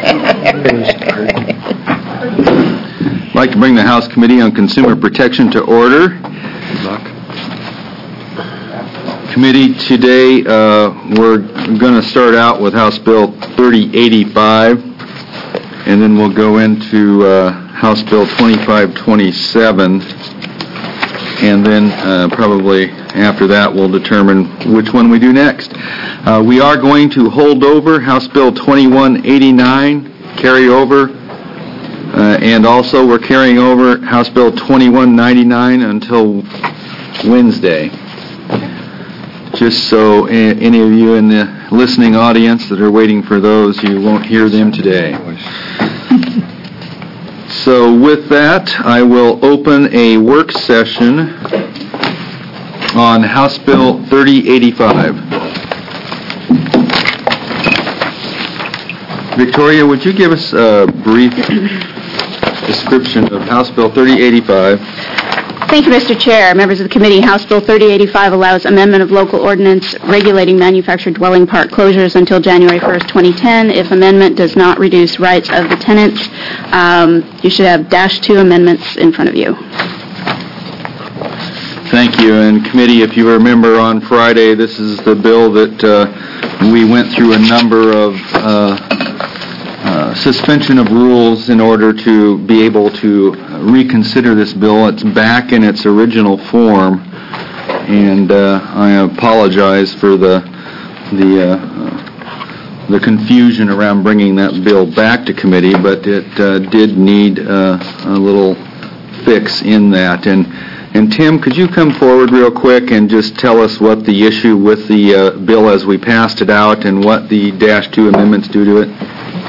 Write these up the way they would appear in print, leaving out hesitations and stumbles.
I'd like to bring the House Committee on Consumer Protection to order. Committee, today we're going to start out with House Bill 3085, and then we'll go into House Bill 2527, and then probably after that we'll determine which one we do next. We are going to hold over House Bill 2189, carry over, and also we're carrying over House Bill 2199 until Wednesday. Just so any of you in the listening audience that are waiting for those, you won't hear them today. So with that, I will open a work session on House Bill 3085. Victoria, would you give us a brief description of House Bill 3085? Thank you, Mr. Chair. Members of the committee, House Bill 3085 allows amendment of local ordinance regulating manufactured dwelling park closures until January 1st, 2010. If amendment does not reduce rights of the tenants, you should have -2 amendments in front of you. Thank you. And committee, if you remember on Friday, this is the bill that we went through a number of suspension of rules in order to be able to reconsider this bill. It's back in its original form, and I apologize for the confusion around bringing that bill back to committee, but it did need a little fix in that. And Tim, could you come forward real quick and just tell us what the issue with the bill as we passed it out and what the -2 amendments do to it?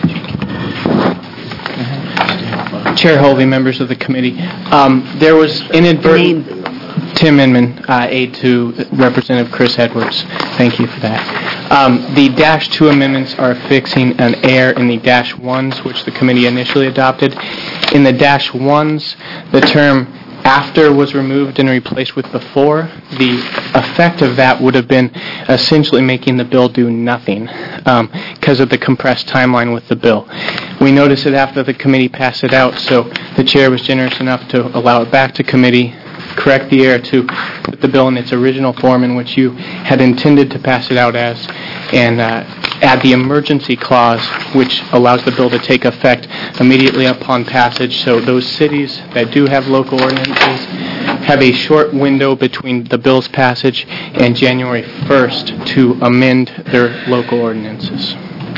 Chair Hovey, members of the committee, there was inadvertent... Tim Inman, aide to Representative Chris Edwards. Thank you for that. The -2 amendments are fixing an error in the -1s, which the committee initially adopted. In the -1s, the term after was removed and replaced with before. The effect of that would have been essentially making the bill do nothing because of the compressed timeline with the bill. We noticed it after the committee passed it out, so the chair was generous enough to allow it back to committee, correct the error to put the bill in its original form in which you had intended to pass it out as, and add the emergency clause, which allows the bill to take effect immediately upon passage. So those cities that do have local ordinances have a short window between the bill's passage and January 1st to amend their local ordinances.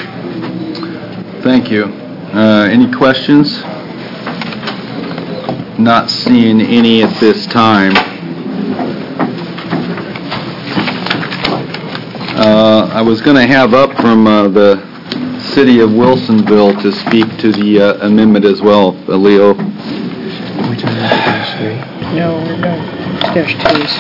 Thank you. Any questions? Not seeing any at this time. I was going to have up from the City of Wilsonville to speak to the amendment as well. Leo? No, we're not. -2s.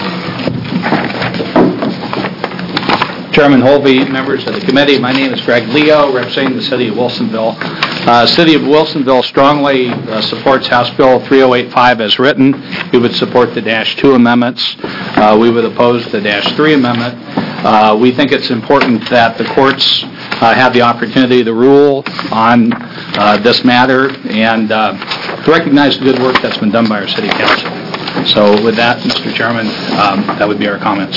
Chairman Holvey, members of the committee, my name is Greg Leo, representing the City of Wilsonville. City of Wilsonville strongly supports House Bill 3085 as written. We would support the -2 amendments. We would oppose the -3 amendment. We think it's important that the courts have the opportunity to rule on this matter and to recognize the good work that's been done by our City Council. So with that, Mr. Chairman, that would be our comments.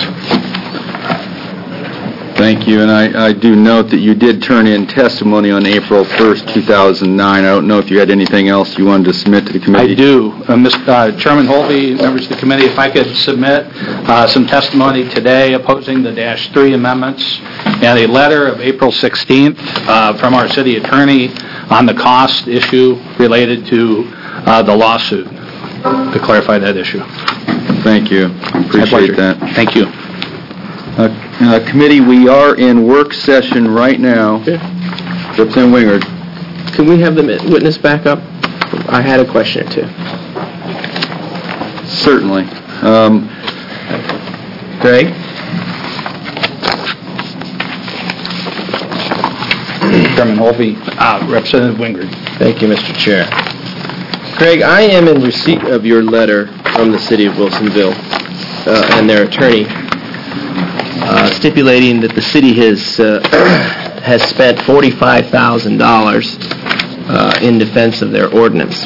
Thank you, and I do note that you did turn in testimony on April 1st, 2009. I don't know if you had anything else you wanted to submit to the committee. I do. Mr. Chairman Holvey, members of the committee, if I could submit some testimony today opposing the -3 amendments and a letter of April 16th from our city attorney on the cost issue related to the lawsuit, to clarify that issue. Thank you. Appreciate that. Thank you. Committee, we are in work session right now. Yeah. Representative Wingard. Can we have the witness back up? I had a question or two. Certainly. Greg? Chairman Holvey, Representative Wingard. Thank you, Mr. Chair. Greg, I am in receipt of your letter from the City of Wilsonville and their attorney stipulating that the city has spent $45,000 in defense of their ordinance.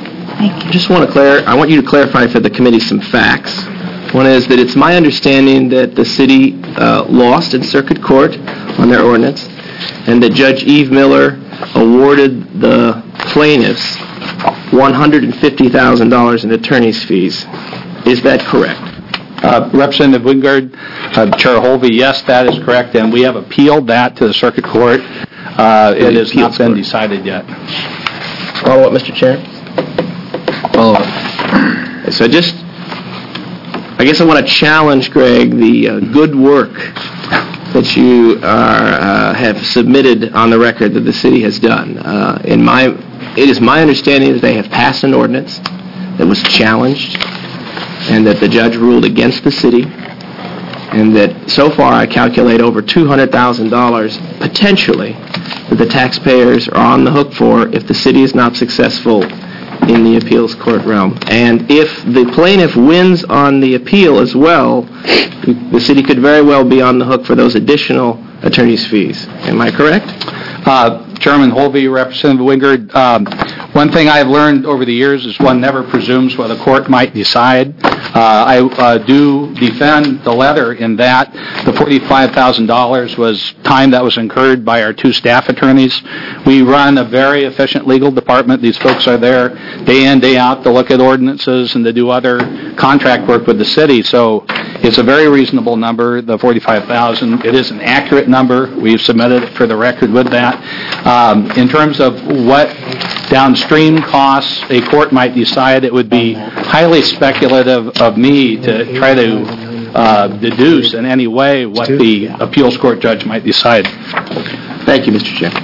I want you to clarify for the committee some facts. One is that it's my understanding that the city lost in circuit court on their ordinance, and that Judge Eve Miller awarded the plaintiffs $150,000 in attorney's fees. Is that correct? Representative Wingard, Chair Holvey, yes, that is correct, and we have appealed that to the circuit court. It has not been decided yet. Follow up, Mr. Chair? Follow up. So I guess I want to challenge, Greg, the good work that you have submitted on the record that the city has done. It is my understanding that they have passed an ordinance that was challenged and that the judge ruled against the city, and that so far I calculate over $200,000 potentially that the taxpayers are on the hook for if the city is not successful in the appeals court realm. And if the plaintiff wins on the appeal as well, the city could very well be on the hook for those additional attorney's fees. Am I correct? Chairman Holvey, Representative Wingard, one thing I've learned over the years is one never presumes what a court might decide. I do defend the letter in that the $45,000 was time that was incurred by our two staff attorneys. We run a very efficient legal department. These folks are there day in, day out to look at ordinances and to do other contract work with the city. So it's a very reasonable number, the $45,000. It is an accurate number. We've submitted it for the record with that. In terms of what downstream costs a court might decide, it would be highly speculative of me to try to deduce in any way what the appeals court judge might decide. Thank you, Mr. Chair.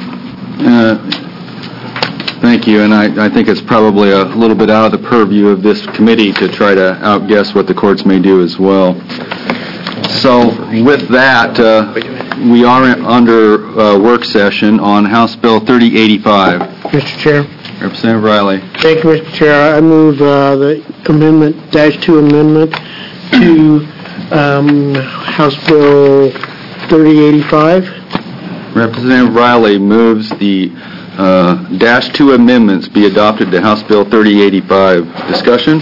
Thank you, and I think it's probably a little bit out of the purview of this committee to try to outguess what the courts may do as well. So with that, we are under work session on House Bill 3085. Mr. Chair. Representative Riley. Thank you, Mr. Chair. I move the amendment, -2 amendment to House Bill 3085. Representative Riley moves the -2 amendments be adopted to House Bill 3085. Discussion?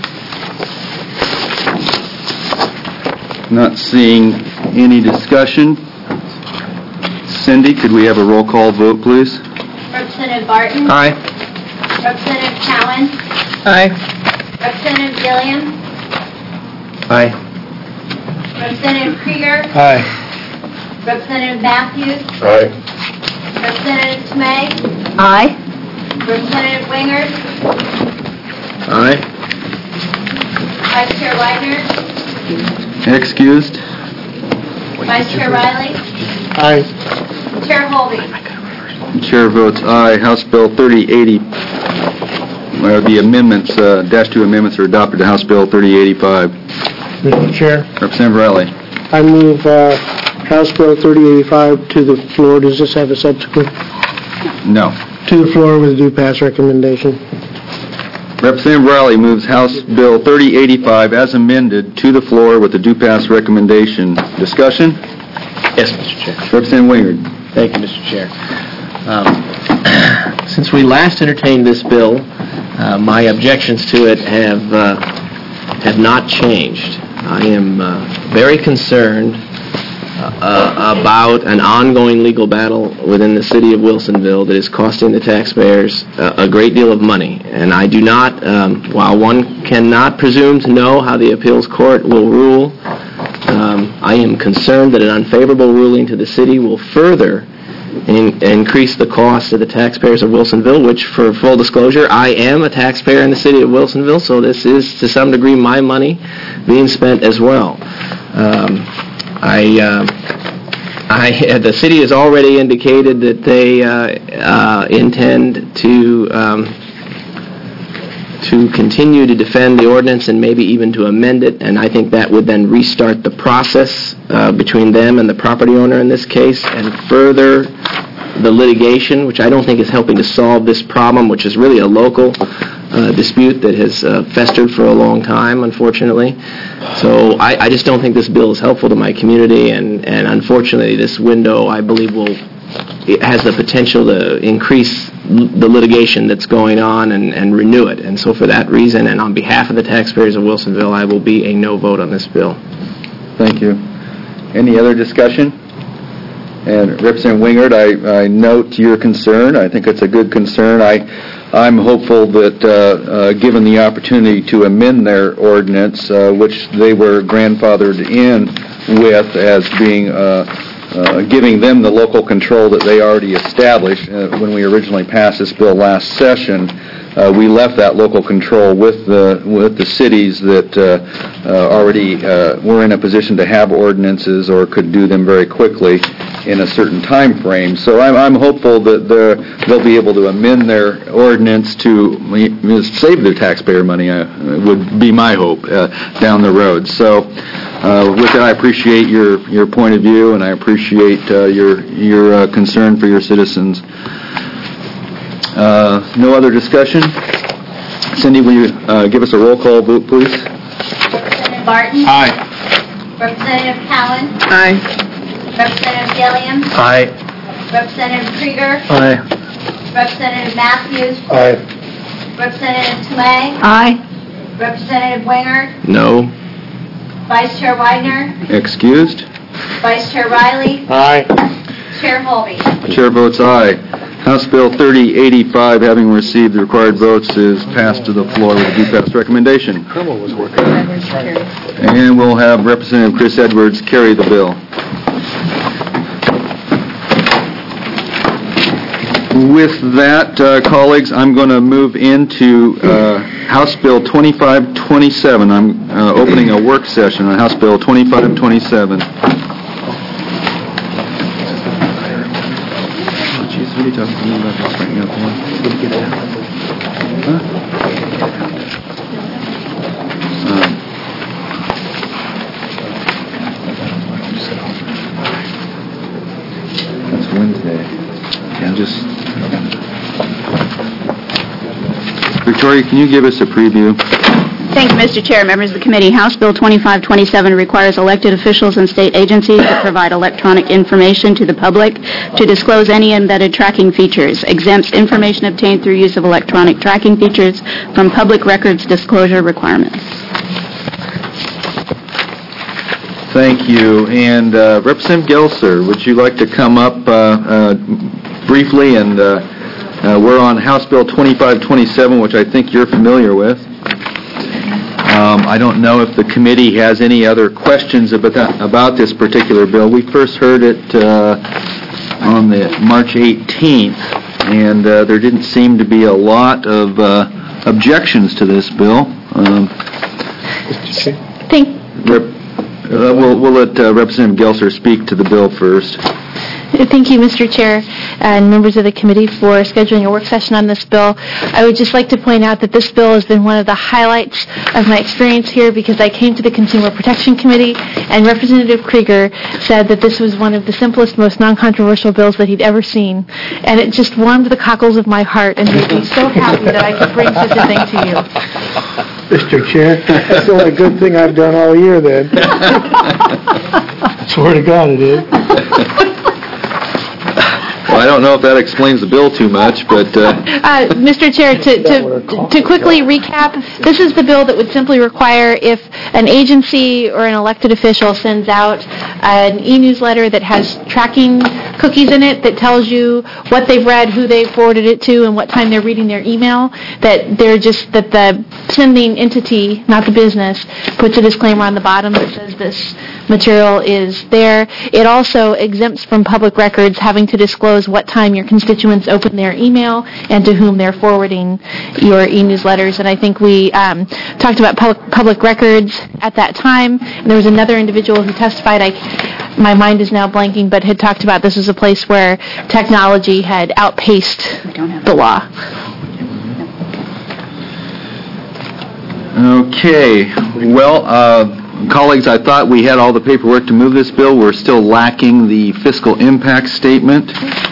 Not seeing any discussion. Cindy, could we have a roll call vote, please? Representative Barton? Aye. Representative Cowan? Aye. Representative Gilliam? Aye. Representative Krieger? Aye. Representative Matthews? Aye. Representative Tomei? Aye. Representative Wingard? Aye. Vice Chair Widener? Excused? Vice Chair Riley? Aye. Chair Holvey? Chair votes aye. House Bill 3080, the amendments, -2 amendments are adopted to House Bill 3085. Mr. Chair. Representative Riley. I move House Bill 3085 to the floor. Does this have a subsequent? No. To the floor with a due pass recommendation. Representative Riley moves House Bill 3085 as amended to the floor with a due pass recommendation. Discussion? Yes, Mr. Chair. Representative Wingard. Thank you, Mr. Chair. Since we last entertained this bill, my objections to it have not changed. I am very concerned about an ongoing legal battle within the city of Wilsonville that is costing the taxpayers a great deal of money. And I do not, while one cannot presume to know how the appeals court will rule, I am concerned that an unfavorable ruling to the city will further increase the cost to the taxpayers of Wilsonville, which, for full disclosure, I am a taxpayer in the city of Wilsonville, so this is, to some degree, my money being spent as well. The city has already indicated that they intend to continue to defend the ordinance and maybe even to amend it, and I think that would then restart the process between them and the property owner in this case, and further the litigation, which I don't think is helping to solve this problem, which is really a local dispute that has festered for a long time, unfortunately. So I just don't think this bill is helpful to my community, and unfortunately this window, I believe, it has the potential to increase the litigation that's going on and renew it. And so for that reason, and on behalf of the taxpayers of Wilsonville, I will be a no vote on this bill. Thank you. Any other discussion? And Representative Wingert, I note your concern. I think it's a good concern. I'm hopeful that, given the opportunity to amend their ordinance, which they were grandfathered in with as being giving them the local control that they already established when we originally passed this bill last session, we left that local control with the cities that already were in a position to have ordinances or could do them very quickly in a certain time frame. So I'm hopeful that they'll be able to amend their ordinance to save the taxpayer money, would be my hope down the road. So with that, I appreciate your point of view, and I appreciate your concern for your citizens. No other discussion? Cindy, will you give us a roll call vote, please? Representative Barton? Aye. Representative Cowan? Aye. Representative Gilliam? Aye. Representative Krieger? Aye. Representative Matthews? Aye. Representative Tomei? Aye. Representative Wingert? No. Vice Chair Widener? Excused? Vice Chair Riley? Aye. Chair Holby? Chair votes aye. House Bill 3085, having received the required votes, is passed to the floor with a due-pass recommendation. And we'll have Representative Chris Edwards carry the bill. With that, colleagues, I'm going to move into House Bill 2527. I'm opening a work session on House Bill 2527. What are you talking to me about this right now? Did you get it out? That's Wednesday. And just... Victoria, can you give us a preview? Thank you, Mr. Chair. Members of the committee, House Bill 2527 requires elected officials and state agencies to provide electronic information to the public to disclose any embedded tracking features, exempts information obtained through use of electronic tracking features from public records disclosure requirements. Thank you. And Representative Gelser, would you like to come up briefly? And we're on House Bill 2527, which I think you're familiar with. I don't know if the committee has any other questions about this particular bill. We first heard it on the March 18th, and there didn't seem to be a lot of objections to this bill. We'll let Representative Gelser speak to the bill first. Thank you, Mr. Chair, and members of the committee for scheduling a work session on this bill. I would just like to point out that this bill has been one of the highlights of my experience here because I came to the Consumer Protection Committee, and Representative Krieger said that this was one of the simplest, most non-controversial bills that he'd ever seen, and it just warmed the cockles of my heart and made me so happy that I could bring such a thing to you. Mr. Chair, that's the only good thing I've done all year then. Swear to God it is. Well, I don't know if that explains the bill too much, but... Mr. Chair, to quickly recap, this is the bill that would simply require if an agency or an elected official sends out an e-newsletter that has tracking cookies in it that tells you what they've read, who they forwarded it to, and what time they're reading their email, that the sending entity, not the business, puts a disclaimer on the bottom that says this material is there. It also exempts from public records having to disclose what time your constituents open their email and to whom they're forwarding your e-newsletters. And I think we talked about public records at that time. And there was another individual who testified, my mind is now blanking, but had talked about this as a place where technology had outpaced the law. Okay. Well, colleagues, I thought we had all the paperwork to move this bill. We're still lacking the fiscal impact statement.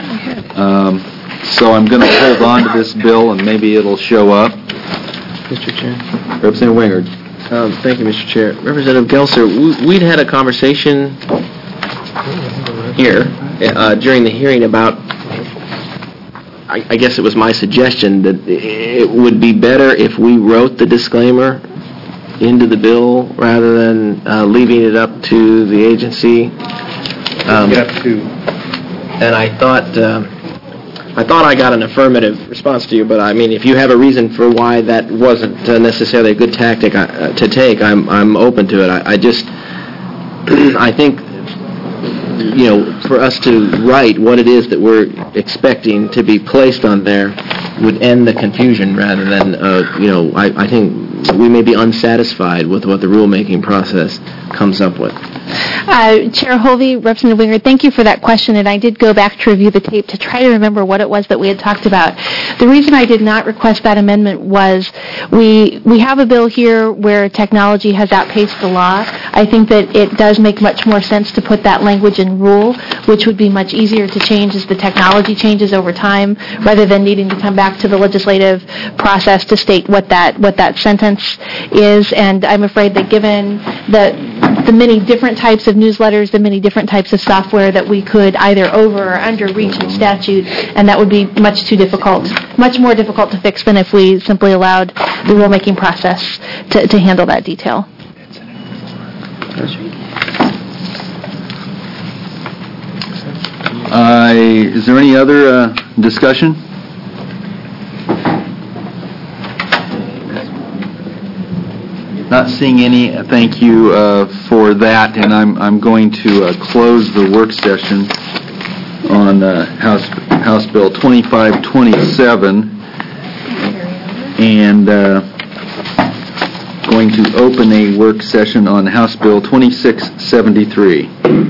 So I'm going to hold on to this bill, and maybe it'll show up. Mr. Chair. Representative Wingard. Thank you, Mr. Chair. Representative Gelser, we'd had a conversation here during the hearing about I guess it was my suggestion that it would be better if we wrote the disclaimer into the bill rather than leaving it up to the agency. And I thought I got an affirmative response to you, but I mean, if you have a reason for why that wasn't necessarily a good tactic to take, I'm open to it. I think, for us to write what it is that we're expecting to be placed on there would end the confusion rather than, I think we may be unsatisfied with what the rulemaking process comes up with. Chair Hovey, Representative Winger, thank you for that question, and I did go back to review the tape to try to remember what it was that we had talked about. The reason I did not request that amendment was we have a bill here where technology has outpaced the law. I think that it does make much more sense to put that language in rule, which would be much easier to change as the technology changes over time, rather than needing to come back to the legislative process to state what that sentence is. And I'm afraid that given the many different types of newsletters, the many different types of software, that we could either over or under reach in statute, and that would be much more difficult to fix than if we simply allowed the rulemaking process to handle that detail. Is there any other discussion? Not seeing any. Thank you for that, and I'm going to close the work session on House Bill 2527, and going to open a work session on House Bill 2673.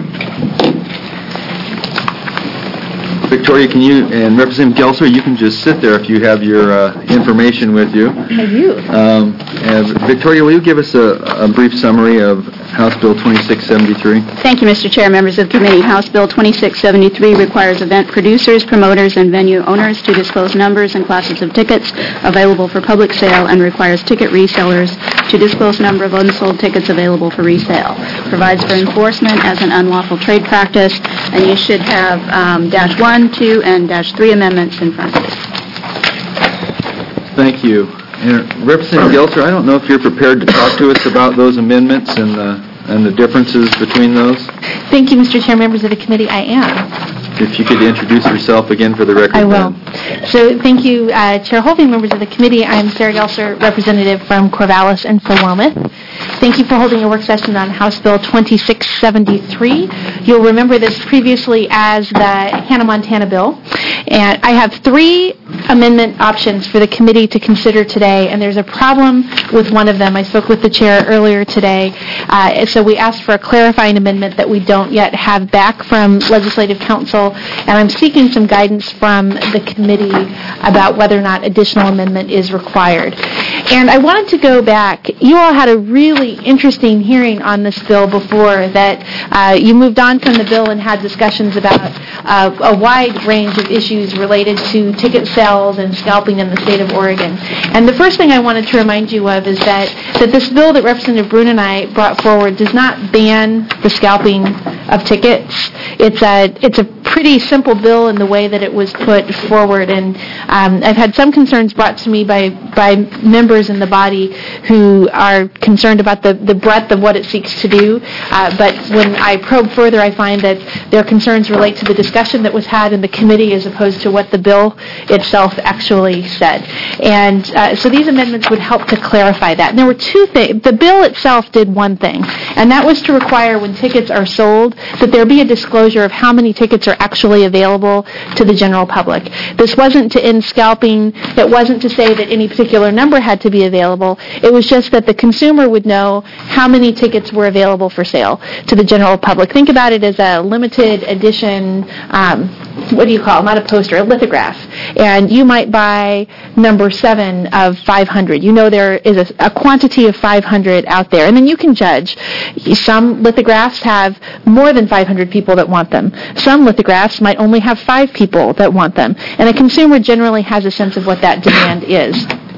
Victoria, and Representative Gelser, you can just sit there if you have your information with you. I do. Victoria, will you give us a brief summary of House Bill 2673? Thank you, Mr. Chair, members of the committee. House Bill 2673 requires event producers, promoters, and venue owners to disclose numbers and classes of tickets available for public sale, and requires ticket resellers to disclose number of unsold tickets available for resale. Provides for enforcement as an unlawful trade practice, and you should have -1, 2, and -3 amendments in front of you. Thank you. And Representative Gelser, I don't know if you're prepared to talk to us about those amendments and the differences between those. Thank you, Mr. Chair, members of the committee. I am. If you could introduce yourself again for the record. I will. So thank you, Chair Hovey, members of the committee. I am Sarah Gelser, representative from Corvallis and from Wilmeth. Thank you for holding a work session on House Bill 2673. You'll remember this previously as the Hannah, Montana bill. And I have 3 amendment options for the committee to consider today, and there's a problem with one of them. I spoke with the chair earlier today, so we asked for a clarifying amendment that we don't yet have back from Legislative Council, and I'm seeking some guidance from the committee about whether or not additional amendment is required. And I wanted to go back. You all had a really interesting hearing on this bill before that you moved on from the bill and had discussions about a wide range of issues related to ticket sales and scalping in the state of Oregon. And the first thing I wanted to remind you of is that this bill that Representative Brune and I brought forward does not ban the scalping of tickets. It's a pretty simple bill in the way that it was put forward, and I've had some concerns brought to me by members in the body who are concerned about the breadth of what it seeks to do, but when I probe further, I find that their concerns relate to the discussion that was had in the committee as opposed to what the bill itself actually said. And so these amendments would help to clarify that. And there were 2 things. The bill itself did one thing, and that was to require when tickets are sold that there be a disclosure of how many tickets are actually available to the general public. This wasn't to end scalping. It wasn't to say that any particular number had to be available. It was just that the consumer would know how many tickets were available for sale to the general public. Think about it as a limited edition, not a poster, a lithograph. And you might buy number 7 of 500. You know there is a quantity of 500 out there. And then you can judge. Some lithographs have more than 500 people that want them. Some lithographs might only have 5 people that want them. And a consumer generally has a sense of what that demand is.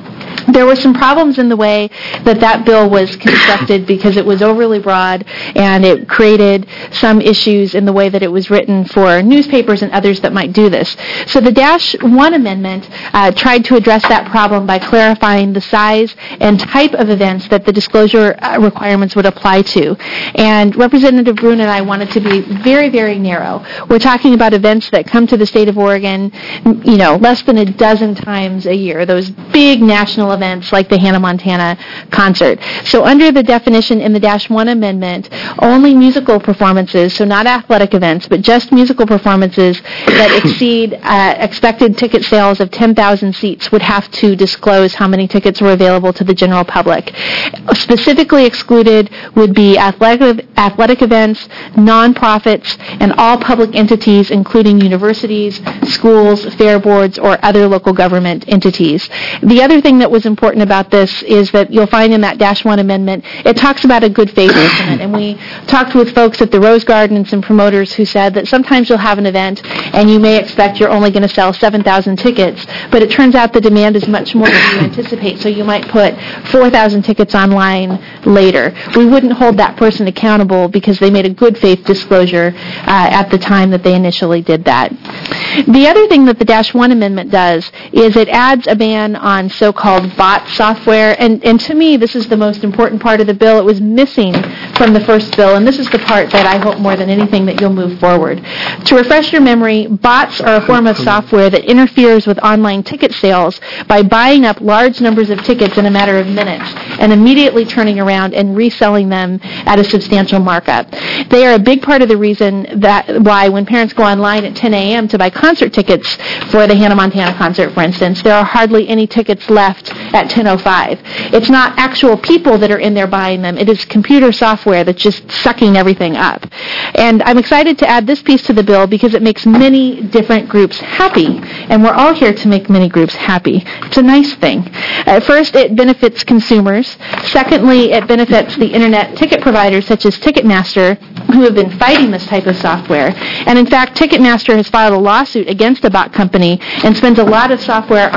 There were some problems in the way that bill was constructed because it was overly broad and it created some issues in the way that it was written for newspapers and others that might do this. So the -1 amendment tried to address that problem by clarifying the size and type of events that the disclosure requirements would apply to. And Representative Brune and I wanted to be very, very narrow. We're talking about events that come to the state of Oregon, less than a dozen times a year, those big national events like the Hannah Montana concert. So under the definition in the -1 amendment, only musical performances, so not athletic events, but just musical performances that exceed expected ticket sales of 10,000 seats would have to disclose how many tickets were available to the general public. Specifically excluded would be athletic events, nonprofits, and all public entities, including universities, schools, fair boards, or other local government entities. The other thing that was important about this is that you'll find in that -1 amendment, it talks about a good faith estimate. And we talked with folks at the Rose Garden and some promoters who said that sometimes you'll have an event and you may expect you're only going to sell 7,000 tickets, but it turns out the demand is much more than you anticipate, so you might put 4,000 tickets online later. We wouldn't hold that person accountable because they made a good faith disclosure at the time that they initially did that. The other thing that the -1 amendment does is it adds a ban on so-called bot software, and to me this is the most important part of the bill. It was missing from the first bill, and this is the part that I hope more than anything that you'll move forward. To refresh your memory, bots are a form of software that interferes with online ticket sales by buying up large numbers of tickets in a matter of minutes and immediately turning around and reselling them at a substantial markup. They are a big part of the reason why when parents go online at 10 a.m. to buy concert tickets for the Hannah Montana concert, for instance, there are hardly any tickets left at 10:05. It's not actual people that are in there buying them. It is computer software that's just sucking everything up. And I'm excited to add this piece to the bill because it makes many different groups happy. And we're all here to make many groups happy. It's a nice thing. First, it benefits consumers. Secondly, it benefits the internet ticket providers such as Ticketmaster, who have been fighting this type of software. And in fact, Ticketmaster has filed a lawsuit against a bot company and spends a lot of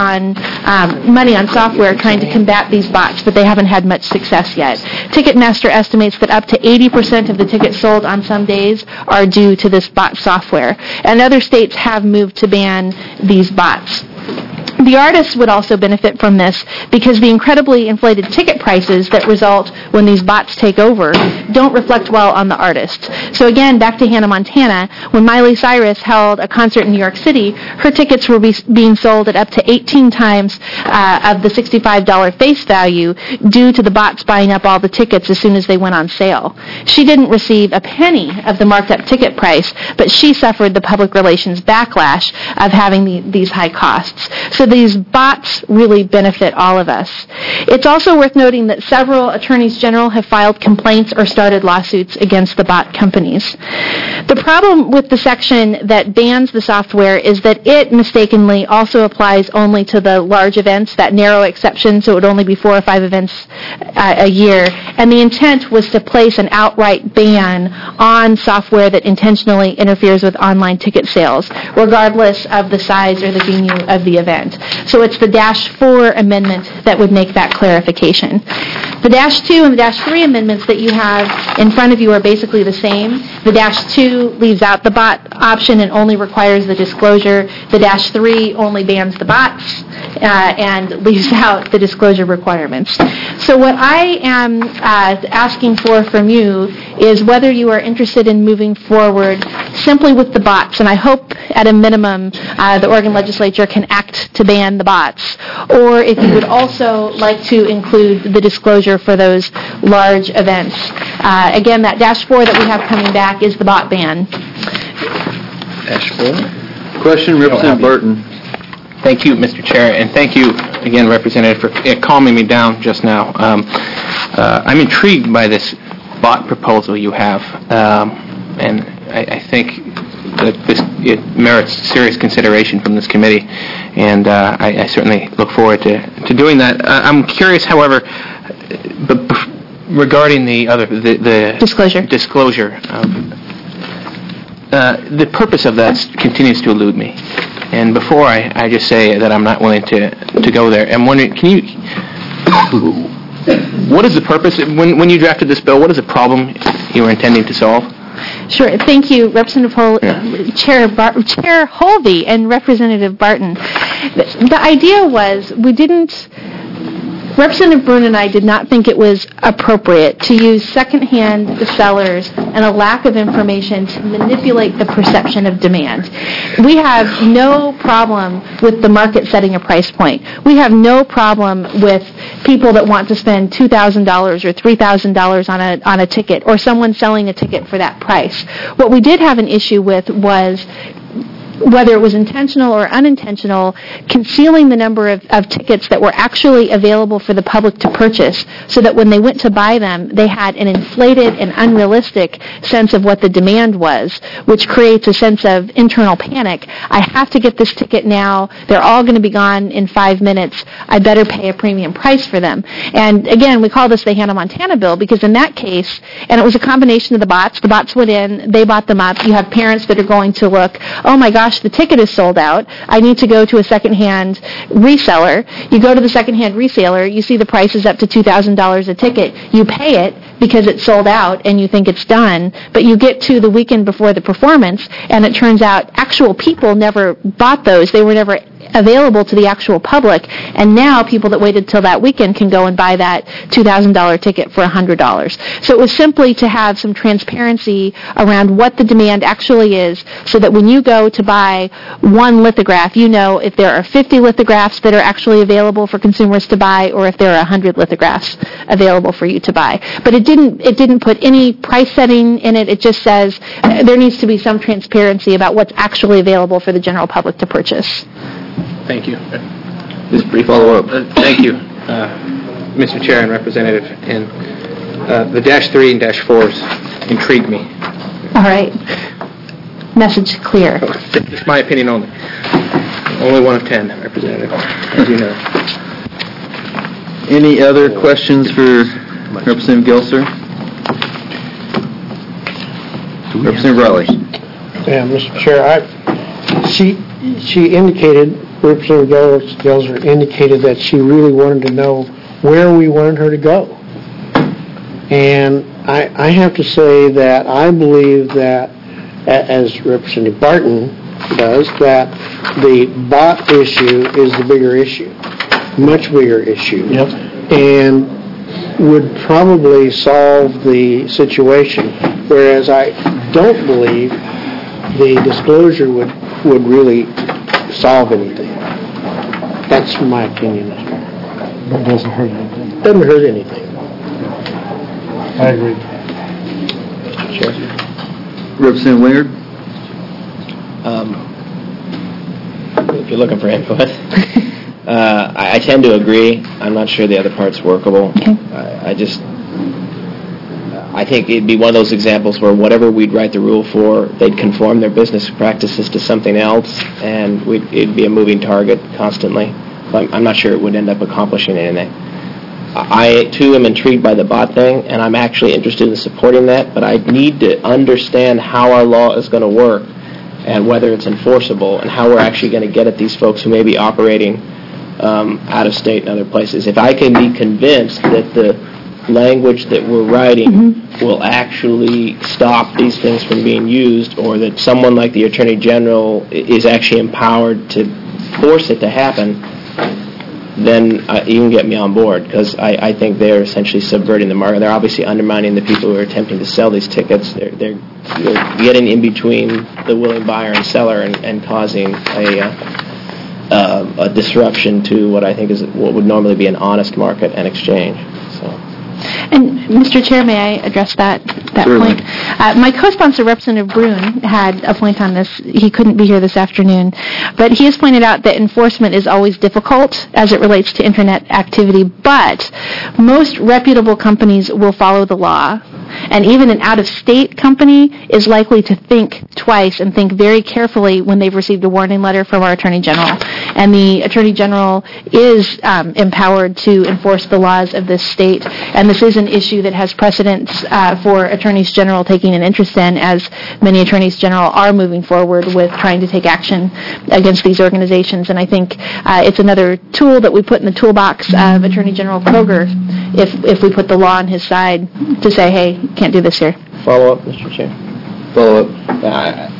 money on software trying to combat these bots, but they haven't had much success yet. Ticketmaster estimates that up to 80% of the tickets sold on some days are due to this bot software. And other states have moved to ban these bots. The artists would also benefit from this because the incredibly inflated ticket prices that result when these bots take over don't reflect well on the artist. So again, back to Hannah Montana, when Miley Cyrus held a concert in New York City, her tickets were being sold at up to 18 times of the $65 face value due to the bots buying up all the tickets as soon as they went on sale. She didn't receive a penny of the marked up ticket price, but she suffered the public relations backlash of having these high costs. So these bots really benefit all of us. It's also worth noting that several attorneys general have filed complaints or started lawsuits against the bot companies. The problem with the section that bans the software is that it mistakenly also applies only to the large events, that narrow exception, so it would only be 4 or 5 events a year. And the intent was to place an outright ban on software that intentionally interferes with online ticket sales, regardless of the size or the venue of the event. So it's the -4 amendment that would make that clarification. The -2 and the -3 amendments that you have in front of you are basically the same. The -2 leaves out the bot option and only requires the disclosure. The -3 only bans the bots and leaves out the disclosure requirements. So what I am asking for from you is whether you are interested in moving forward simply with the bots, and I hope at a minimum the Oregon legislature can act to ban the bots, or if you would also like to include the disclosure for those large events. Again, that -4 that we have coming back is the bot ban. -4. Question, Representative Barton. Thank you, Mr. Chair, and thank you again, Representative, for calming me down just now. I'm intrigued by this bot proposal you have, and I think that it merits serious consideration from this committee, and I certainly look forward to doing that. I'm curious, however, regarding the disclosure. The purpose of that continues to elude me. And before I just say that I'm not willing to go there, I'm wondering, can you What is the purpose? When you drafted this bill, what is the problem you were intending to solve? Sure. Thank you, Representative Chair Holvey and Representative Barton. The idea was Representative Brune and I did not think it was appropriate to use secondhand sellers and a lack of information to manipulate the perception of demand. We have no problem with the market setting a price point. We have no problem with people that want to spend $2,000 or $3,000 on a ticket, or someone selling a ticket for that price. What we did have an issue with was, whether it was intentional or unintentional, concealing the number of tickets that were actually available for the public to purchase, so that when they went to buy them, they had an inflated and unrealistic sense of what the demand was, which creates a sense of internal panic. I have to get this ticket now. They're all going to be gone in 5 minutes. I better pay a premium price for them. And again, we call this the Hannah Montana bill, because in that case, and it was a combination of the bots went in, they bought them up. You have parents that are going to look, oh my gosh, the ticket is sold out. I need to go to a secondhand reseller. You go to the secondhand reseller, you see the price is up to $2,000 a ticket. You pay it because it's sold out and you think it's done, but you get to the weekend before the performance and it turns out actual people never bought those. They were never available to the actual public, and now people that waited till that weekend can go and buy that $2,000 ticket for $100. So it was simply to have some transparency around what the demand actually is, so that when you go to buy one lithograph, you know if there are 50 lithographs that are actually available for consumers to buy, or if there are 100 lithographs available for you to buy. But it didn't put any price setting in it. It just says there needs to be some transparency about what's actually available for the general public to purchase. Thank you. Just brief follow-up. Thank you, Mr. Chair and Representative. And the -3 and -4s intrigued me. All right. Message clear. It's my opinion only. Only one of 10, Representative, as you know. Any other questions for Representative Gelser? Representative Riley. Yeah, Mr. Chair, she indicated, Representative Gelser indicated that she really wanted to know where we wanted her to go. And I have to say that I believe that, as Representative Barton does, that the bot issue is the bigger issue, much bigger issue. Yep. And would probably solve the situation, whereas I don't believe the disclosure would really solve anything. That's my opinion. It doesn't hurt anything. Doesn't hurt anything. I agree. Representative Wingard? If you're looking for input, I tend to agree. I'm not sure the other part's workable. Okay. I think it'd be one of those examples where whatever we'd write the rule for, they'd conform their business practices to something else, and it'd be a moving target constantly. But I'm not sure it would end up accomplishing anything. I, too, am intrigued by the bot thing, and I'm actually interested in supporting that, but I need to understand how our law is going to work and whether it's enforceable and how we're actually going to get at these folks who may be operating out of state and other places. If I can be convinced that the language that we're writing will actually stop these things from being used, or that someone like the Attorney General is actually empowered to force it to happen, then you can get me on board, because I think they're essentially subverting the market. They're obviously undermining the people who are attempting to sell these tickets. They're getting in between the willing buyer and seller and causing a disruption to what I think is what would normally be an honest market and exchange. And Mr. Chair, may I address that Certainly. point? My co-sponsor, Representative Brune, had a point on this. He couldn't be here this afternoon, but he has pointed out that enforcement is always difficult as it relates to Internet activity, but most reputable companies will follow the law. And even an out-of-state company is likely to think twice and think very carefully when they've received a warning letter from our Attorney General. And the Attorney General is empowered to enforce the laws of this state. And this is an issue that has precedence for Attorneys General taking an interest in, as many Attorneys General are moving forward with trying to take action against these organizations. And I think it's another tool that we put in the toolbox of Attorney General Kroger if we put the law on his side to say, hey, you can't do this here. Follow up, Mr. Chair. Follow up.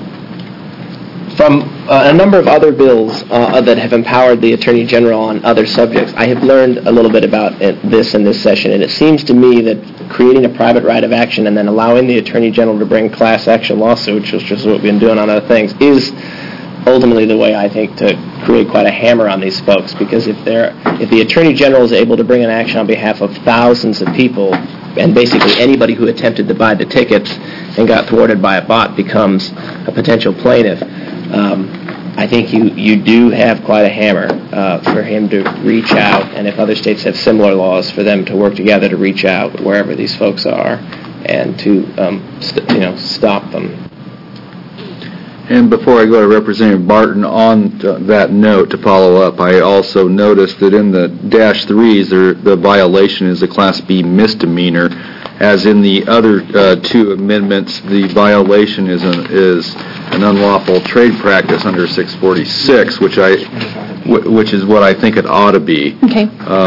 From a number of other bills that have empowered the Attorney General on other subjects, I have learned a little bit about this in this session, and it seems to me that creating a private right of action and then allowing the Attorney General to bring class action lawsuits, which is what we've been doing on other things, is ultimately the way, I think, to create quite a hammer on these folks, because if the Attorney General is able to bring an action on behalf of thousands of people, and basically anybody who attempted to buy the tickets and got thwarted by a bot becomes a potential plaintiff, I think you do have quite a hammer for him to reach out, and if other states have similar laws, for them to work together to reach out wherever these folks are and to stop them. And before I go to Representative Barton, on that note, to follow up, I also noticed that in the -3s, the violation is a Class B misdemeanor, as in the other two amendments, the violation is an unlawful trade practice under 646, which is what I think it ought to be. Okay.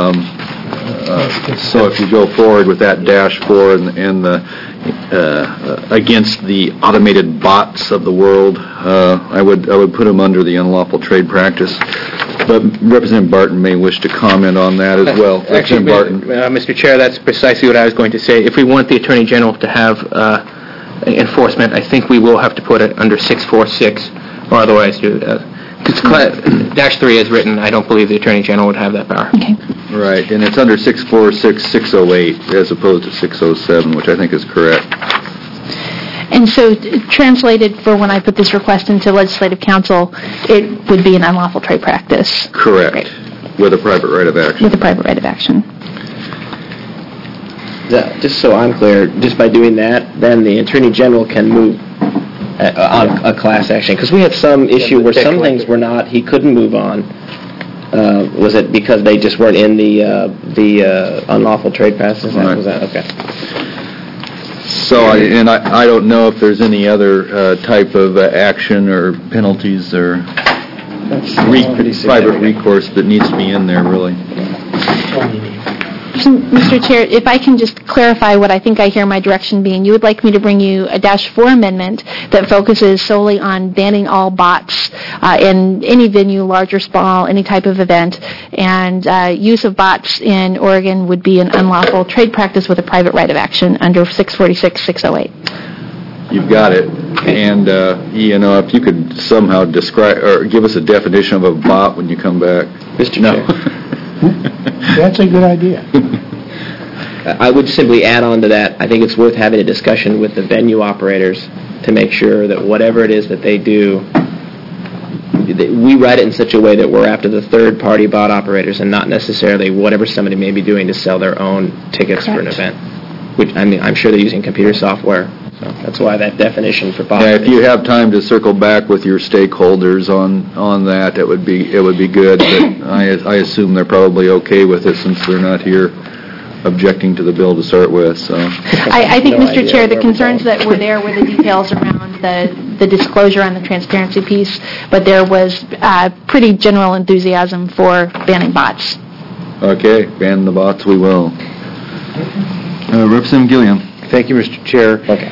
So if you go forward with that -4 and the against the automated bots of the world, I would put them under the unlawful trade practice. But Representative Barton may wish to comment on that as well. Actually, Mr. Chair, that's precisely what I was going to say. If we want the Attorney General to have enforcement, I think we will have to put it under 646, or otherwise do because -3 is written, I don't believe the Attorney General would have that power. Okay. Right, and it's under 646, 608, as opposed to 607, which I think is correct. And so, translated for when I put this request into Legislative Council, it would be an unlawful trade practice. Correct. Great. With a private right of action. With a private right of action. Just so I'm clear, just by doing that, then the Attorney General can move on a class action. Because we had some issue where some things were not, he couldn't move on. Was it because they just weren't in the unlawful trade practice? Right. Was that okay? So, I don't know if there's any other type of action or penalties or private recourse that needs to be in there, really. So, Mr. Chair, if I can just clarify what I think I hear my direction being, you would like me to bring you a -4 amendment that focuses solely on banning all bots in any venue, large or small, any type of event, and use of bots in Oregon would be an unlawful trade practice with a private right of action under 646, 608. You've got it. And, if you could somehow describe or give us a definition of a bot when you come back. Mr. Chair. That's a good idea. I would simply add on to that, I think it's worth having a discussion with the venue operators to make sure that whatever it is that they do, we write it in such a way that we're after the third-party bot operators and not necessarily whatever somebody may be doing to sell their own tickets for an event. Which, I'm sure they're using computer software. So that's why that definition for bot. Yeah, if you have time to circle back with your stakeholders on that, it would be good. But I assume they're probably okay with it since they're not here objecting to the bill to start with. So I think, Mr. Chair, the concerns that were there were the details around the disclosure on the transparency piece, but there was pretty general enthusiasm for banning bots. Okay, ban the bots we will. Representative Gilliam. Thank you, Mr. Chair. Okay.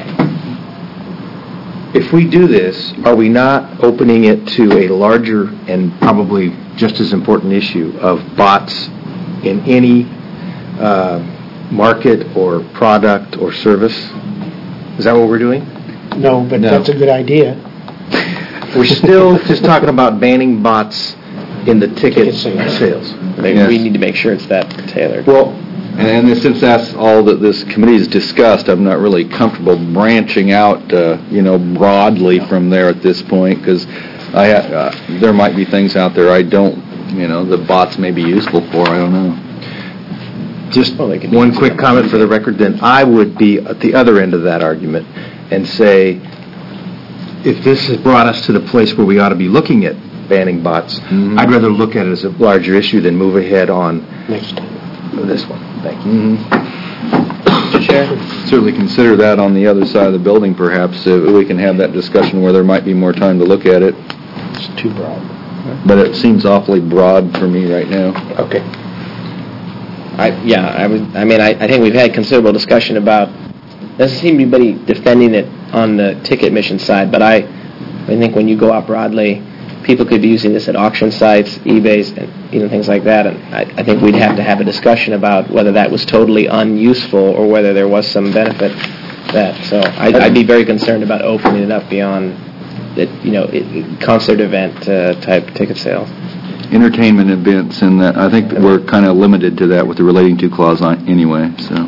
If we do this, are we not opening it to a larger and probably just as important issue of bots in any market or product or service? Is that what we're doing? No, but that's a good idea. We're still just talking about banning bots in the ticket sales. We need to make sure it's that tailored. Well, and since that's all that this committee has discussed, I'm not really comfortable branching out, broadly from there at this point, because there might be things out there I don't, the bots may be useful for. I don't know. Just Well, they can do one it. quick comment for the record, then I would be at the other end of that argument and say, if this has brought us to the place where we ought to be looking at banning bots, I'd rather look at it as a larger issue than move ahead on this one. Thank you. Mr. Chair? Certainly consider that on the other side of the building, perhaps. We can have that discussion where there might be more time to look at it. It's too broad. But it seems awfully broad for me right now. Okay. I think we've had considerable discussion about, doesn't seem to be anybody defending it on the ticket mission side, but I think when you go out broadly, people could be using this at auction sites, eBays, and things like that, and I think we'd have to have a discussion about whether that was totally unuseful or whether there was some benefit to that. So I'd be very concerned about opening it up beyond concert event type ticket sales. Entertainment events, and that, I think we're kind of limited to that with the relating to clause anyway, so.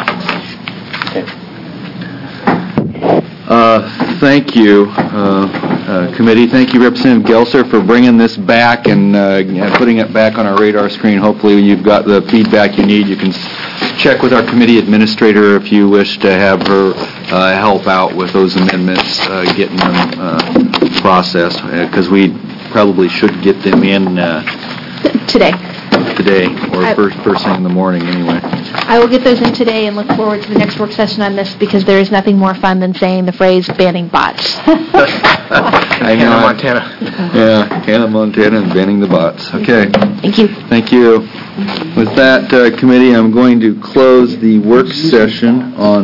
Thank you, committee. Thank you, Representative Gelser, for bringing this back and putting it back on our radar screen. Hopefully you've got the feedback you need. You can check with our committee administrator if you wish to have her help out with those amendments, getting them processed, because we probably should get them in Today. today, or first thing in the morning anyway. I will get those in today and look forward to the next work session on this because there is nothing more fun than saying the phrase banning bots. Hannah, Montana. Yeah, Hannah, Montana, and banning the bots. Okay. Thank you. Thank you. With that, committee, I'm going to close the work session on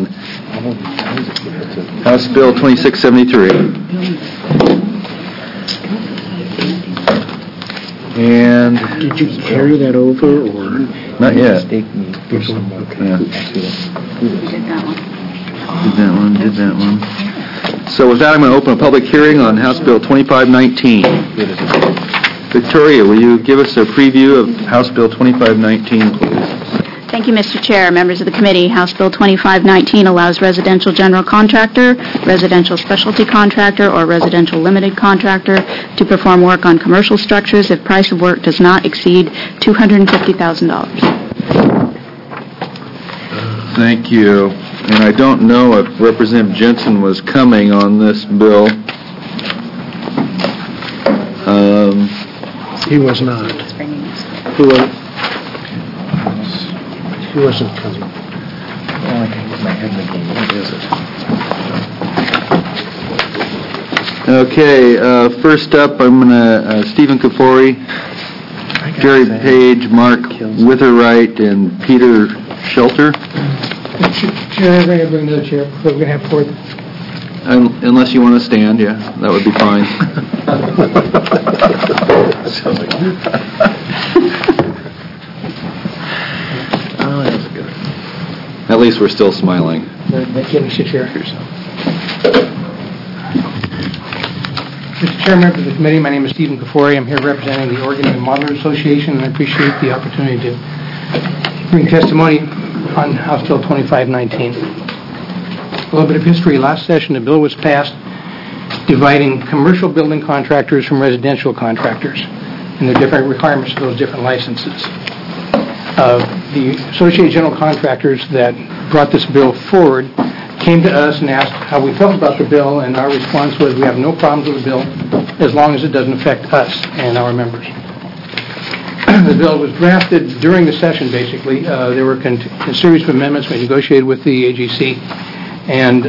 House Bill 2673. And... Did you carry that over, or? Not yet. Okay. Yeah. Did that one. So with that, I'm going to open a public hearing on House Bill 2519. Victoria, will you give us a preview of House Bill 2519, please? Thank you, Mr. Chair, members of the committee. House Bill 2519 allows residential general contractor, residential specialty contractor, or residential limited contractor to perform work on commercial structures if price of work does not exceed $250,000. Thank you. And I don't know if Representative Jensen was coming on this bill. He was not. He wasn't coming. Okay, first up, I'm going to, Stephen Kafori, Jerry Page, Mark Witherwright, and Peter Shelter. Chair, I'm going to bring another chair, so we're going to have four. Unless you want to stand, yeah, that would be fine. Oh, that was good. At least we're still smiling. Thank you, Mr. Chair. Mr. Chair, members of the committee, my name is Stephen Kafori. I'm here representing the Oregon Modelers Association, and I appreciate the opportunity to bring testimony on House Bill 2519. A little bit of history. Last session, the bill was passed dividing commercial building contractors from residential contractors and the different requirements of those different licenses. The Associated General Contractors that brought this bill forward came to us and asked how we felt about the bill, and our response was we have no problems with the bill as long as it doesn't affect us and our members. The bill was drafted during the session, basically. There were a series of amendments we negotiated with the AGC, and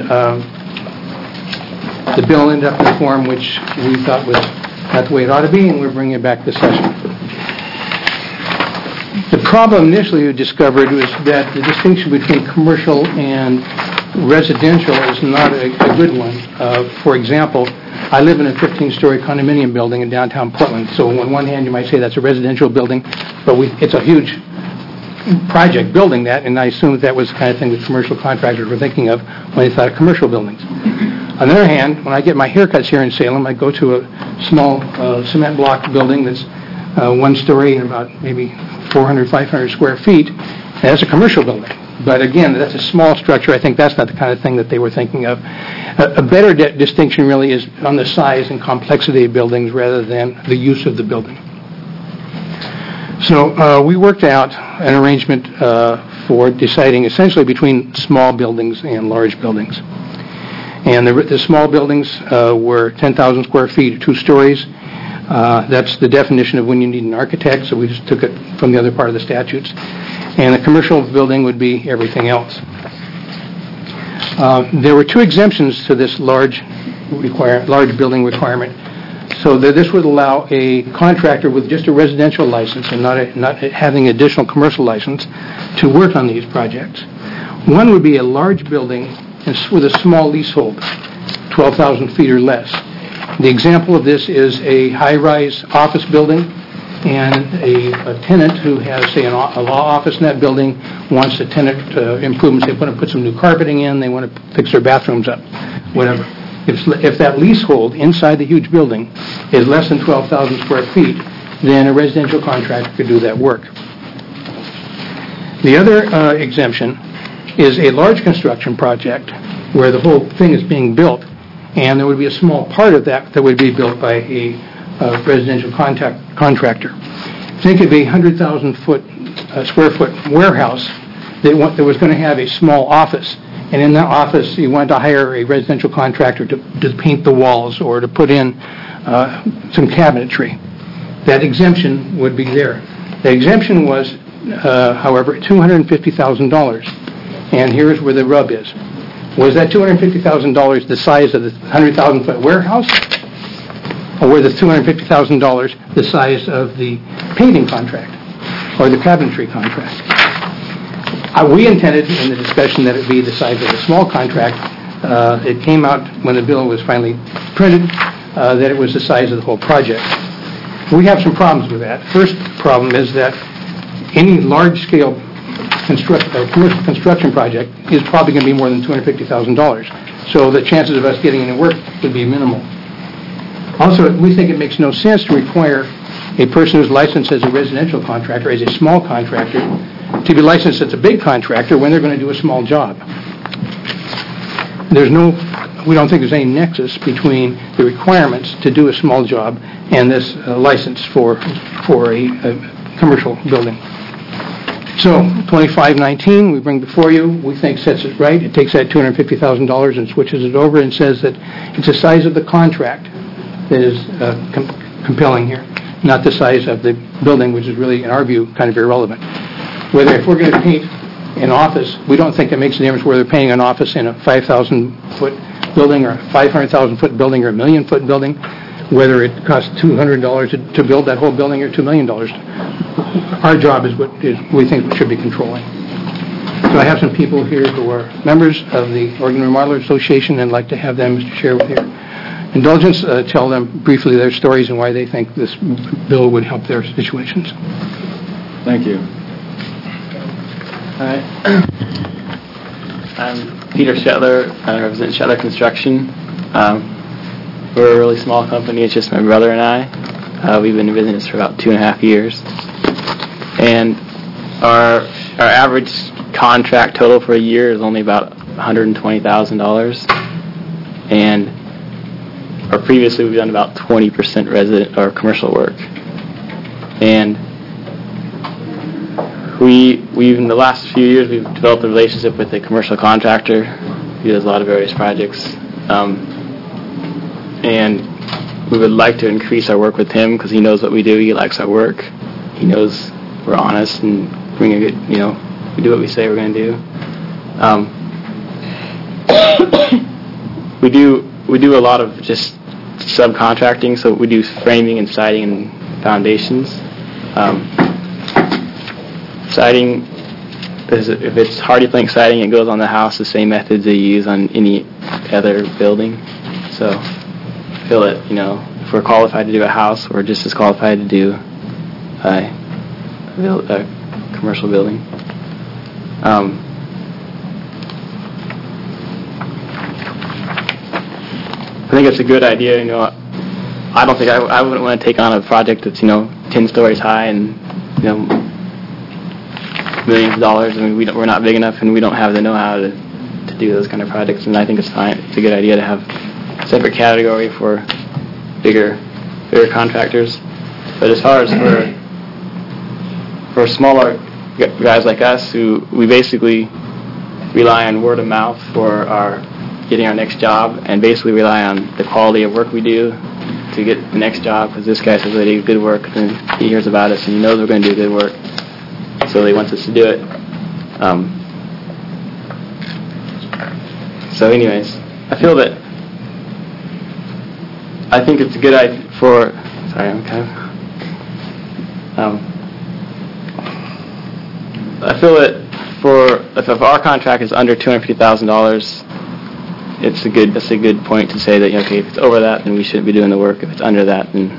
the bill ended up in a form which we thought was not the way it ought to be, and we're bringing it back to session. The problem initially we discovered was that the distinction between commercial and residential is not a good one. For example, I live in a 15-story condominium building in downtown Portland, so on one hand you might say that's a residential building, but it's a huge project building that, and I assumed that was the kind of thing that commercial contractors were thinking of when they thought of commercial buildings. On the other hand, when I get my haircuts here in Salem, I go to a small cement block building that's one story and about maybe 400, 500 square feet, and that's a commercial building. But again, that's a small structure. I think that's not the kind of thing that they were thinking of. A better distinction really is on the size and complexity of buildings rather than the use of the building. So we worked out an arrangement for deciding essentially between small buildings and large buildings. And the small buildings were 10,000 square feet, 2 stories. That's the definition of when you need an architect, so we just took it from the other part of the statutes. And the commercial building would be everything else. There were 2 exemptions to this large building requirement. So that this would allow a contractor with just a residential license and not having additional commercial license to work on these projects. One would be a large building with a small leasehold, 12,000 feet or less. The example of this is a high-rise office building, and a tenant who has, say, a law office in that building wants a tenant improvements. They want to put some new carpeting in, they want to fix their bathrooms up, whatever. If that leasehold inside the huge building is less than 12,000 square feet, then a residential contractor could do that work. The other exemption is a large construction project where the whole thing is being built, and there would be a small part of that would be built by a residential contractor. Think of a 100,000 square foot warehouse that was going to have a small office, and in that office you want to hire a residential contractor to paint the walls or to put in some cabinetry. That exemption would be there. The exemption was, however, $250,000. And here's where the rub is. Was that $250,000 the size of the 100,000 foot warehouse? Or were the $250,000 the size of the painting contract or the cabinetry contract? We intended in the discussion that it be the size of a small contract. It came out when the bill was finally printed that it was the size of the whole project. We have some problems with that. First problem is that any large-scale commercial construction project is probably going to be more than $250,000. So the chances of us getting any work would be minimal. Also, we think it makes no sense to require a person who's licensed as a residential contractor, as a small contractor, to be licensed as a big contractor when they're going to do a small job. We don't think there's any nexus between the requirements to do a small job and this license for a commercial building. So, 2519 we bring before you, we think sets it right. It takes that $250,000 and switches it over and says that it's the size of the contract that is compelling here, not the size of the building, which is really, in our view, kind of irrelevant. If we're going to paint an office, we don't think it makes a difference whether they're painting an office in a 5,000-foot building or a 500,000-foot building or a million-foot building, whether it costs $200 to build that whole building or $2 million. Our job is what we think should be controlling. So I have some people here who are members of the Oregon Remodeler Association and like to have them share with your indulgence, tell them briefly their stories and why they think this bill would help their situations. Thank you. Hi. I'm Peter Shetler. I represent Shetler Construction. We're a really small company. It's just my brother and I. We've been in business for about 2.5 years. And our average contract total for a year is only about $120,000. And previously we've done about 20% resident or commercial work. And we've in the last few years we've developed a relationship with a commercial contractor. He does a lot of various projects. And we would like to increase our work with him because he knows what we do. He likes our work. He knows we're honest and bring a good, we do what we say we're going to do. We do a lot of just subcontracting, so we do framing and siding and foundations. Siding, if it's hardy plank siding, it goes on the house the same methods they use on any other building. So I feel that, if we're qualified to do a house, we're just as qualified to do a commercial building. I think it's a good idea. I don't think I wouldn't want to take on a project that's 10 stories high and millions of dollars. I mean, we're not big enough, and we don't have the know-how to do those kind of projects. And I think it's fine. It's a good idea to have a separate category for bigger contractors. But as far as for smaller guys like us who we basically rely on word of mouth for getting our next job, and basically rely on the quality of work we do to get the next job, because this guy says they do good work, and he hears about us and he knows we're going to do good work, so he wants us to do it. So anyways, I feel that I think it's a good idea for, sorry, I'm kind of, I feel that if our contract is under $250,000, that's a good point to say that, okay, if it's over that, then we shouldn't be doing the work. If it's under that, then...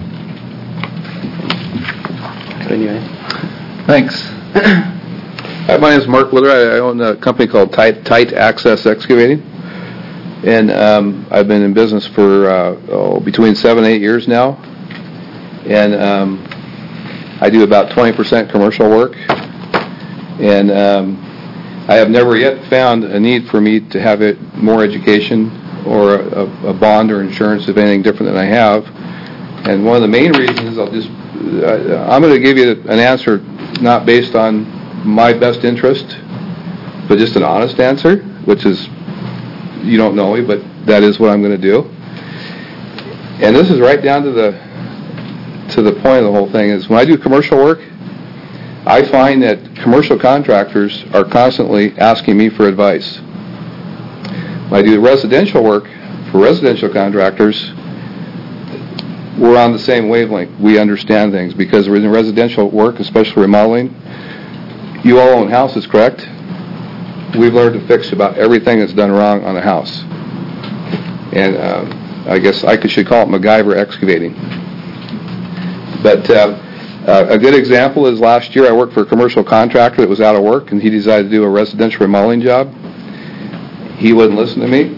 So anyway. Thanks. Hi, my name is Mark Lither. I own a company called Tight Access Excavating. And I've been in business for between 7 and 8 years now. And I do about 20% commercial work. And I have never yet found a need for me to have more education or a bond or insurance of anything different than I have. And one of the main reasons, I'm going to give you an answer not based on my best interest, but just an honest answer, which is, you don't know me, but that is what I'm going to do. And this is right down to the point of the whole thing, is when I do commercial work, I find that commercial contractors are constantly asking me for advice. When I do residential work for residential contractors, we're on the same wavelength. We understand things, because in residential work, especially remodeling, you all own houses, correct? We've learned to fix about everything that's done wrong on a house. And I guess I should call it MacGyver excavating. But a good example is last year I worked for a commercial contractor that was out of work, and he decided to do a residential remodeling job. He wouldn't listen to me.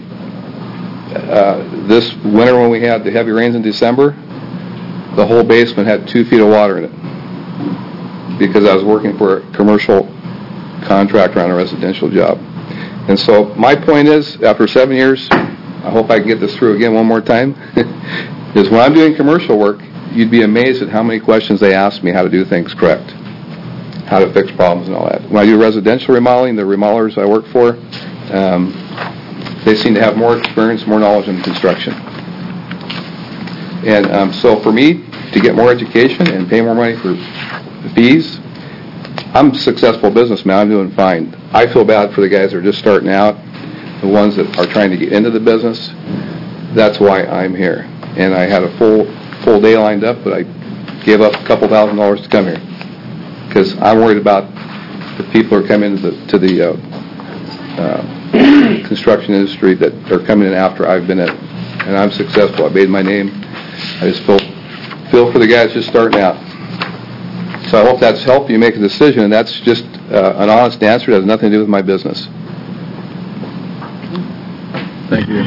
This winter when we had the heavy rains in December, the whole basement had 2 feet of water in it, because I was working for a commercial contractor on a residential job. And so my point is, after 7 years, I hope I can get this through again one more time, is when I'm doing commercial work, you'd be amazed at how many questions they ask me how to do things correct, how to fix problems and all that. When I do residential remodeling, the remodelers I work for, they seem to have more experience, more knowledge in construction. And so for me to get more education and pay more money for fees, I'm a successful businessman. I'm doing fine. I feel bad for the guys that are just starting out, the ones that are trying to get into the business. That's why I'm here. And I had a full day lined up, but I gave up a couple $1,000s to come here, because I'm worried about the people who are coming to the construction industry that are coming in after I've been in. And I'm successful. I made my name. I just feel for the guys just starting out. So I hope that's helped you make a decision, and that's just an honest answer. It has nothing to do with my business. Thank you.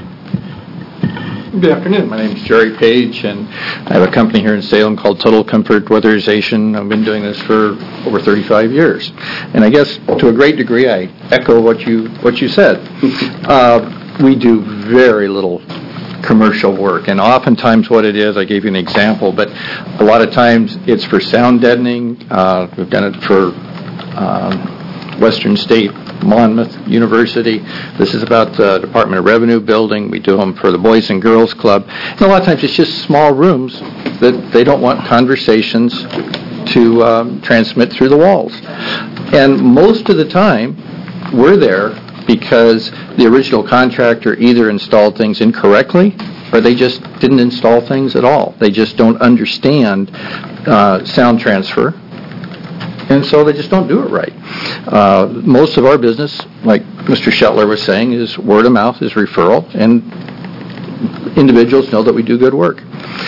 Good afternoon. My name is Jerry Page, and I have a company here in Salem called Total Comfort Weatherization. I've been doing this for over 35 years. And I guess to a great degree I echo what you said. We do very little commercial work, and oftentimes what it is, I gave you an example, but a lot of times it's for sound deadening. We've done it for Western State Monmouth University. This is about the Department of Revenue building. We do them for the Boys and Girls Club. And a lot of times it's just small rooms that they don't want conversations to transmit through the walls. And most of the time we're there because the original contractor either installed things incorrectly or they just didn't install things at all. They just don't understand sound transfer, and so they just don't do it right. Most of our business, like Mr. Shetler was saying, is word of mouth, is referral, and individuals know that we do good work.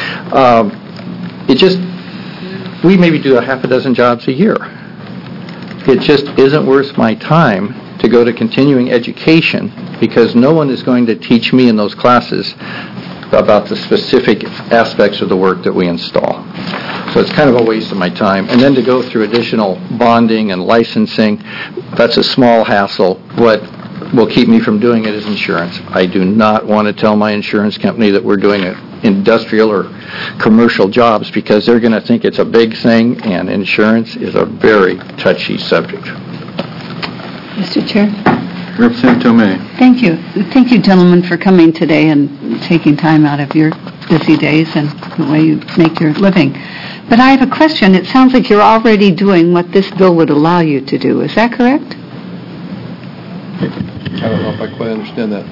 We maybe do a half a dozen jobs a year. It just isn't worth my time to go to continuing education, because no one is going to teach me in those classes about the specific aspects of the work that we install. So it's kind of a waste of my time. And then to go through additional bonding and licensing, that's a small hassle. What will keep me from doing it is insurance. I do not want to tell my insurance company that we're doing a industrial or commercial jobs because they're going to think it's a big thing, and insurance is a very touchy subject. Mr. Chair. Representative Tomei. Thank you. Thank you, gentlemen, for coming today and taking time out of your busy days and the way you make your living. But I have a question. It sounds like you're already doing what this bill would allow you to do. Is that correct? I don't know if I quite understand that.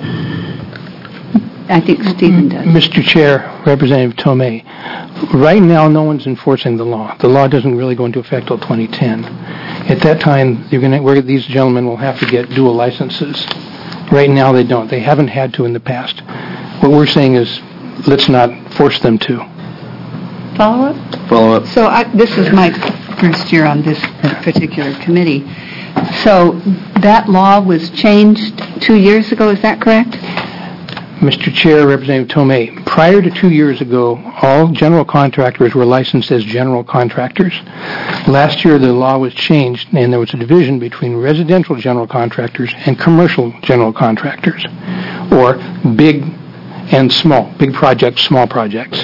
I think Stephen does. Mr. Chair, Representative Tomei, right now no one's enforcing the law. The law doesn't really go into effect till 2010. At that time, these gentlemen will have to get dual licenses. Right now they don't. They haven't had to in the past. What we're saying is let's not force them to. Follow up? Follow up. So this is my first year on this particular committee. So that law was changed 2 years ago, is that correct? Mr. Chair, Representative Tomei, prior to 2 years ago, all general contractors were licensed as general contractors. Last year, the law was changed, and there was a division between residential general contractors and commercial general contractors, or big and small, big projects, small projects.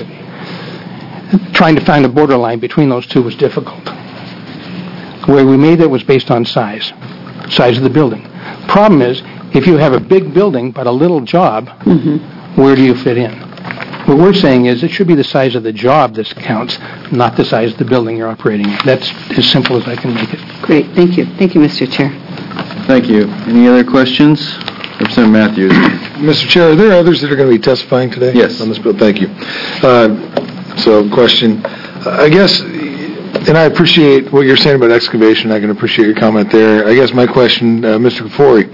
Trying to find a borderline between those two was difficult. The way we made it was based on size of the building. Problem is, if you have a big building but a little job, where do you fit in? What we're saying is it should be the size of the job that counts, not the size of the building you're operating in. That's as simple as I can make it. Great, thank you. Thank you, Mr. Chair. Thank you. Any other questions? Representative Matthews. Mr. Chair, are there others that are going to be testifying today? Yes. On this bill? Thank you. So, question. I guess, and I appreciate what you're saying about excavation. I can appreciate your comment there. I guess my question, Mr. Kafori,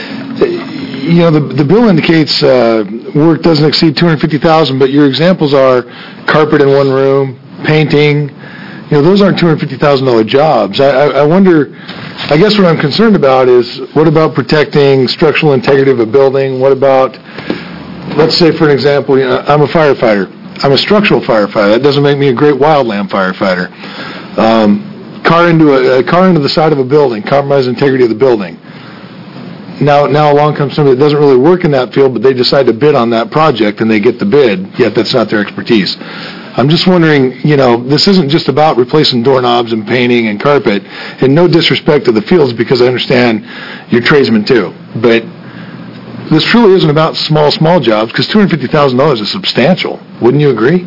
the bill indicates work doesn't exceed $250,000, but your examples are carpet in one room, painting. Those aren't $250,000 jobs. I wonder, I guess what I'm concerned about is, what about protecting structural integrity of a building? What about, let's say for an example, I'm a firefighter. I'm a structural firefighter. That doesn't make me a great wildland firefighter. Car into the side of a building, compromise integrity of the building. Now along comes somebody that doesn't really work in that field, but they decide to bid on that project and they get the bid, yet that's not their expertise. I'm just wondering, this isn't just about replacing doorknobs and painting and carpet, and no disrespect to the fields because I understand you're tradesmen too, but this truly isn't about small jobs because $250,000 is substantial. Wouldn't you agree?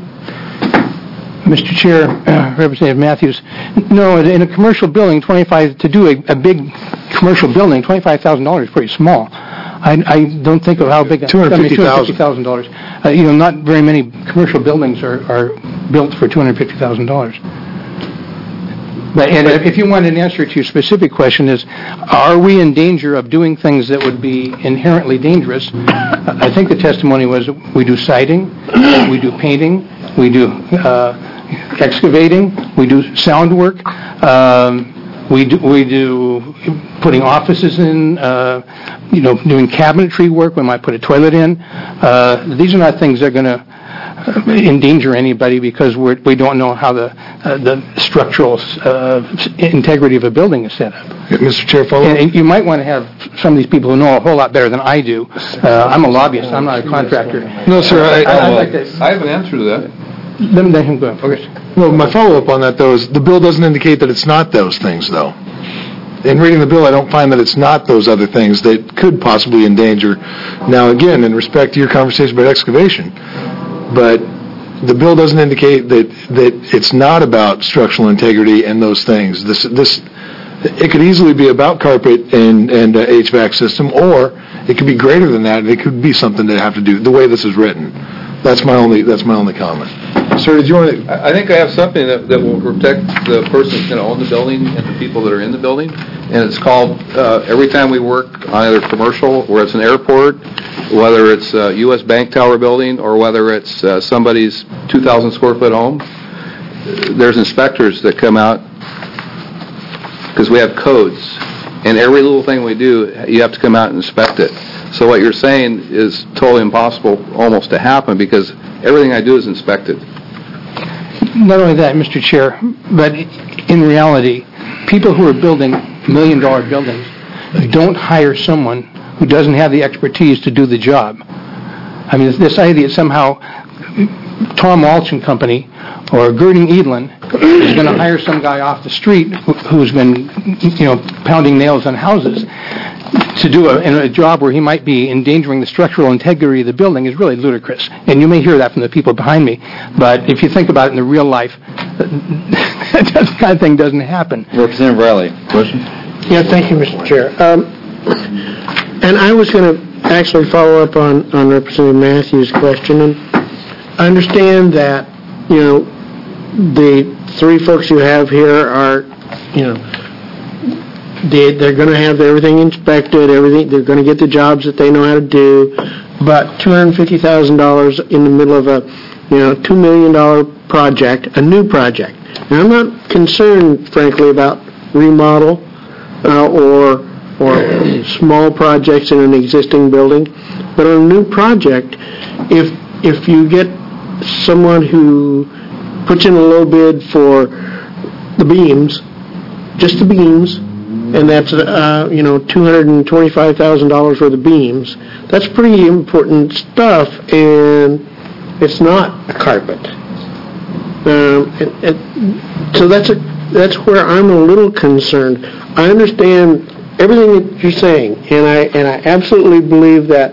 Mr. Chair, Representative Matthews, no, in a commercial building, to do a big commercial building, $25,000 is pretty small. I don't think of how big. $250,000. Not very many commercial buildings are built for $250,000. But if you want an answer to your specific question is, are we in danger of doing things that would be inherently dangerous? I think the testimony was we do siding, we do painting, we do excavating, we do sound work, we do putting offices in, doing cabinetry work. We might put a toilet in. These are not things that are going to endanger anybody because we don't know how the structural integrity of a building is set up. Mr. Chair, follow up? And you might want to have some of these people who know a whole lot better than I do. I'm a lobbyist. I'm not a contractor. No, sir. I have an answer to that. Let him go. Okay. Well, my follow-up on that, though, is the bill doesn't indicate that it's not those things, though. In reading the bill, I don't find that it's not those other things that could possibly endanger. Now, again, in respect to your conversation about excavation, but the bill doesn't indicate that it's not about structural integrity and those things. It could easily be about carpet and HVAC system, or it could be greater than that, and it could be something that have to do the way this is written. That's my only comment. Sir, did you want to? I think I have something that will protect the person who's going to own the building and the people that are in the building, and it's called every time we work on either commercial, where it's an airport, whether it's a U.S. Bank Tower building, or whether it's somebody's 2,000 square foot home, there's inspectors that come out because we have codes, and every little thing we do, you have to come out and inspect it. So what you're saying is totally impossible almost to happen because everything I do is inspected. Not only that, Mr. Chair, but in reality, people who are building million-dollar buildings don't hire someone who doesn't have the expertise to do the job. I mean, this idea somehow Tom Walsh and Company or Girding Edlin is going to hire some guy off the street who's been, pounding nails on houses to do a job where he might be endangering the structural integrity of the building is really ludicrous. And you may hear that from the people behind me. But if you think about it in the real life, that kind of thing doesn't happen. Representative Riley, question? Yeah, thank you, Mr. Chair. And I was going to actually follow up on Representative Matthews' question. And I understand that, the three folks you have here are, they're going to have everything inspected, they're going to get the jobs that they know how to do, but $250,000 in the middle of a, $2 million project, a new project. Now, I'm not concerned, frankly, about remodel or small projects in an existing building, but on a new project, if you get someone who puts in a low bid for the beams, just the beams, and that's $225,000 worth of beams. That's pretty important stuff, and it's not a carpet. So that's where I'm a little concerned. I understand everything that you're saying, and I absolutely believe that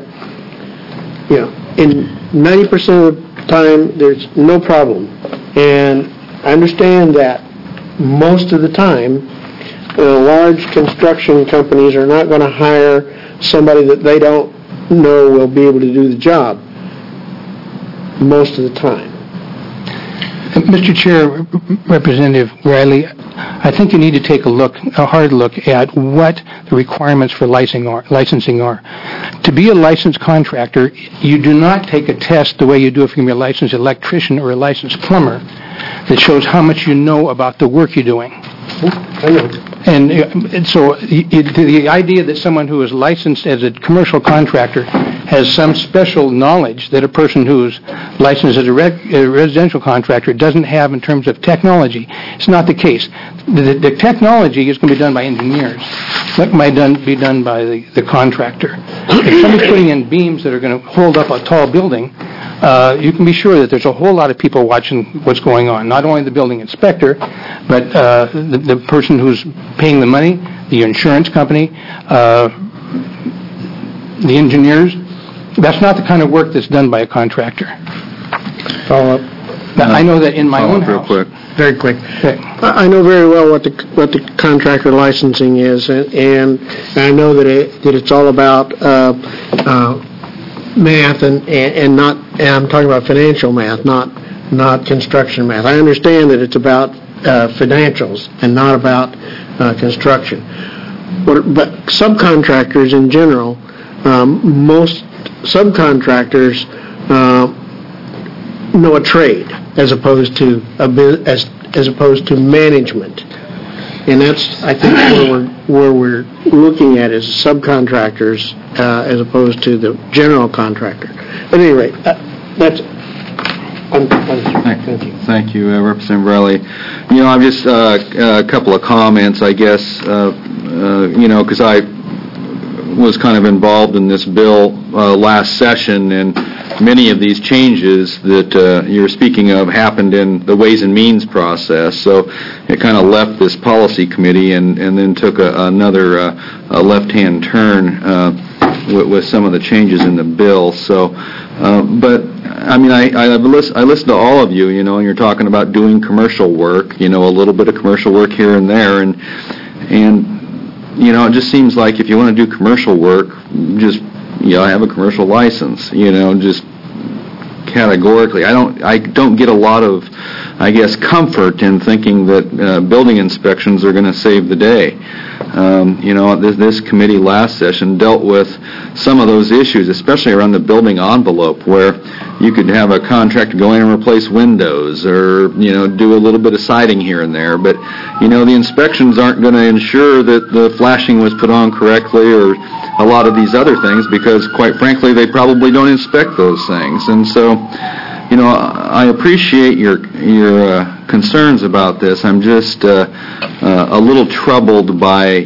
in 90% of the time there's no problem, and I understand that most of the time. Large construction companies are not going to hire somebody that they don't know will be able to do the job most of the time. Mr. Chair, Representative Riley, I think you need to take a hard look at what the requirements for licensing are. To be a licensed contractor, you do not take a test the way you do if you're a licensed electrician or a licensed plumber that shows how much you know about the work you're doing. I know. And so the idea that someone who is licensed as a commercial contractor has some special knowledge that a person who's licensed as a residential contractor doesn't have in terms of technology, it's not the case. The technology is going to be done by engineers. That might be done by the contractor. If somebody's putting in beams that are going to hold up a tall building, you can be sure that there's a whole lot of people watching what's going on. Not only the building inspector, but the person who's paying the money, the insurance company, the engineers. That's not the kind of work that's done by a contractor. Follow up. I know that in my own house. Real quick. Very quick. I know very well what the contractor licensing is, and I know that it's all about math and not. And I'm talking about financial math, not construction math. I understand that it's about financials and not about construction. But subcontractors in general, most subcontractors know a trade as opposed to as opposed to management, and that's I think where we're looking at is subcontractors as opposed to the general contractor. At any rate, that's. Thank you. Thank you, Representative Riley. I'm just a couple of comments, I guess. Because I was kind of involved in this bill last session, and many of these changes that you're speaking of happened in the Ways and Means process. So it kind of left this policy committee and then took another left-hand turn with some of the changes in the bill. So, but I mean, I listen to all of you, and you're talking about doing commercial work, a little bit of commercial work here and there, and it just seems like if you want to do commercial work, just have a commercial license, just categorically. I don't get a lot of, I guess, comfort in thinking that building inspections are going to save the day. This committee last session dealt with some of those issues, especially around the building envelope, where you could have a contractor go in and replace windows or, do a little bit of siding here and there. But, the inspections aren't going to ensure that the flashing was put on correctly or a lot of these other things because, quite frankly, they probably don't inspect those things. And so, I appreciate your concerns about this. I'm just a little troubled by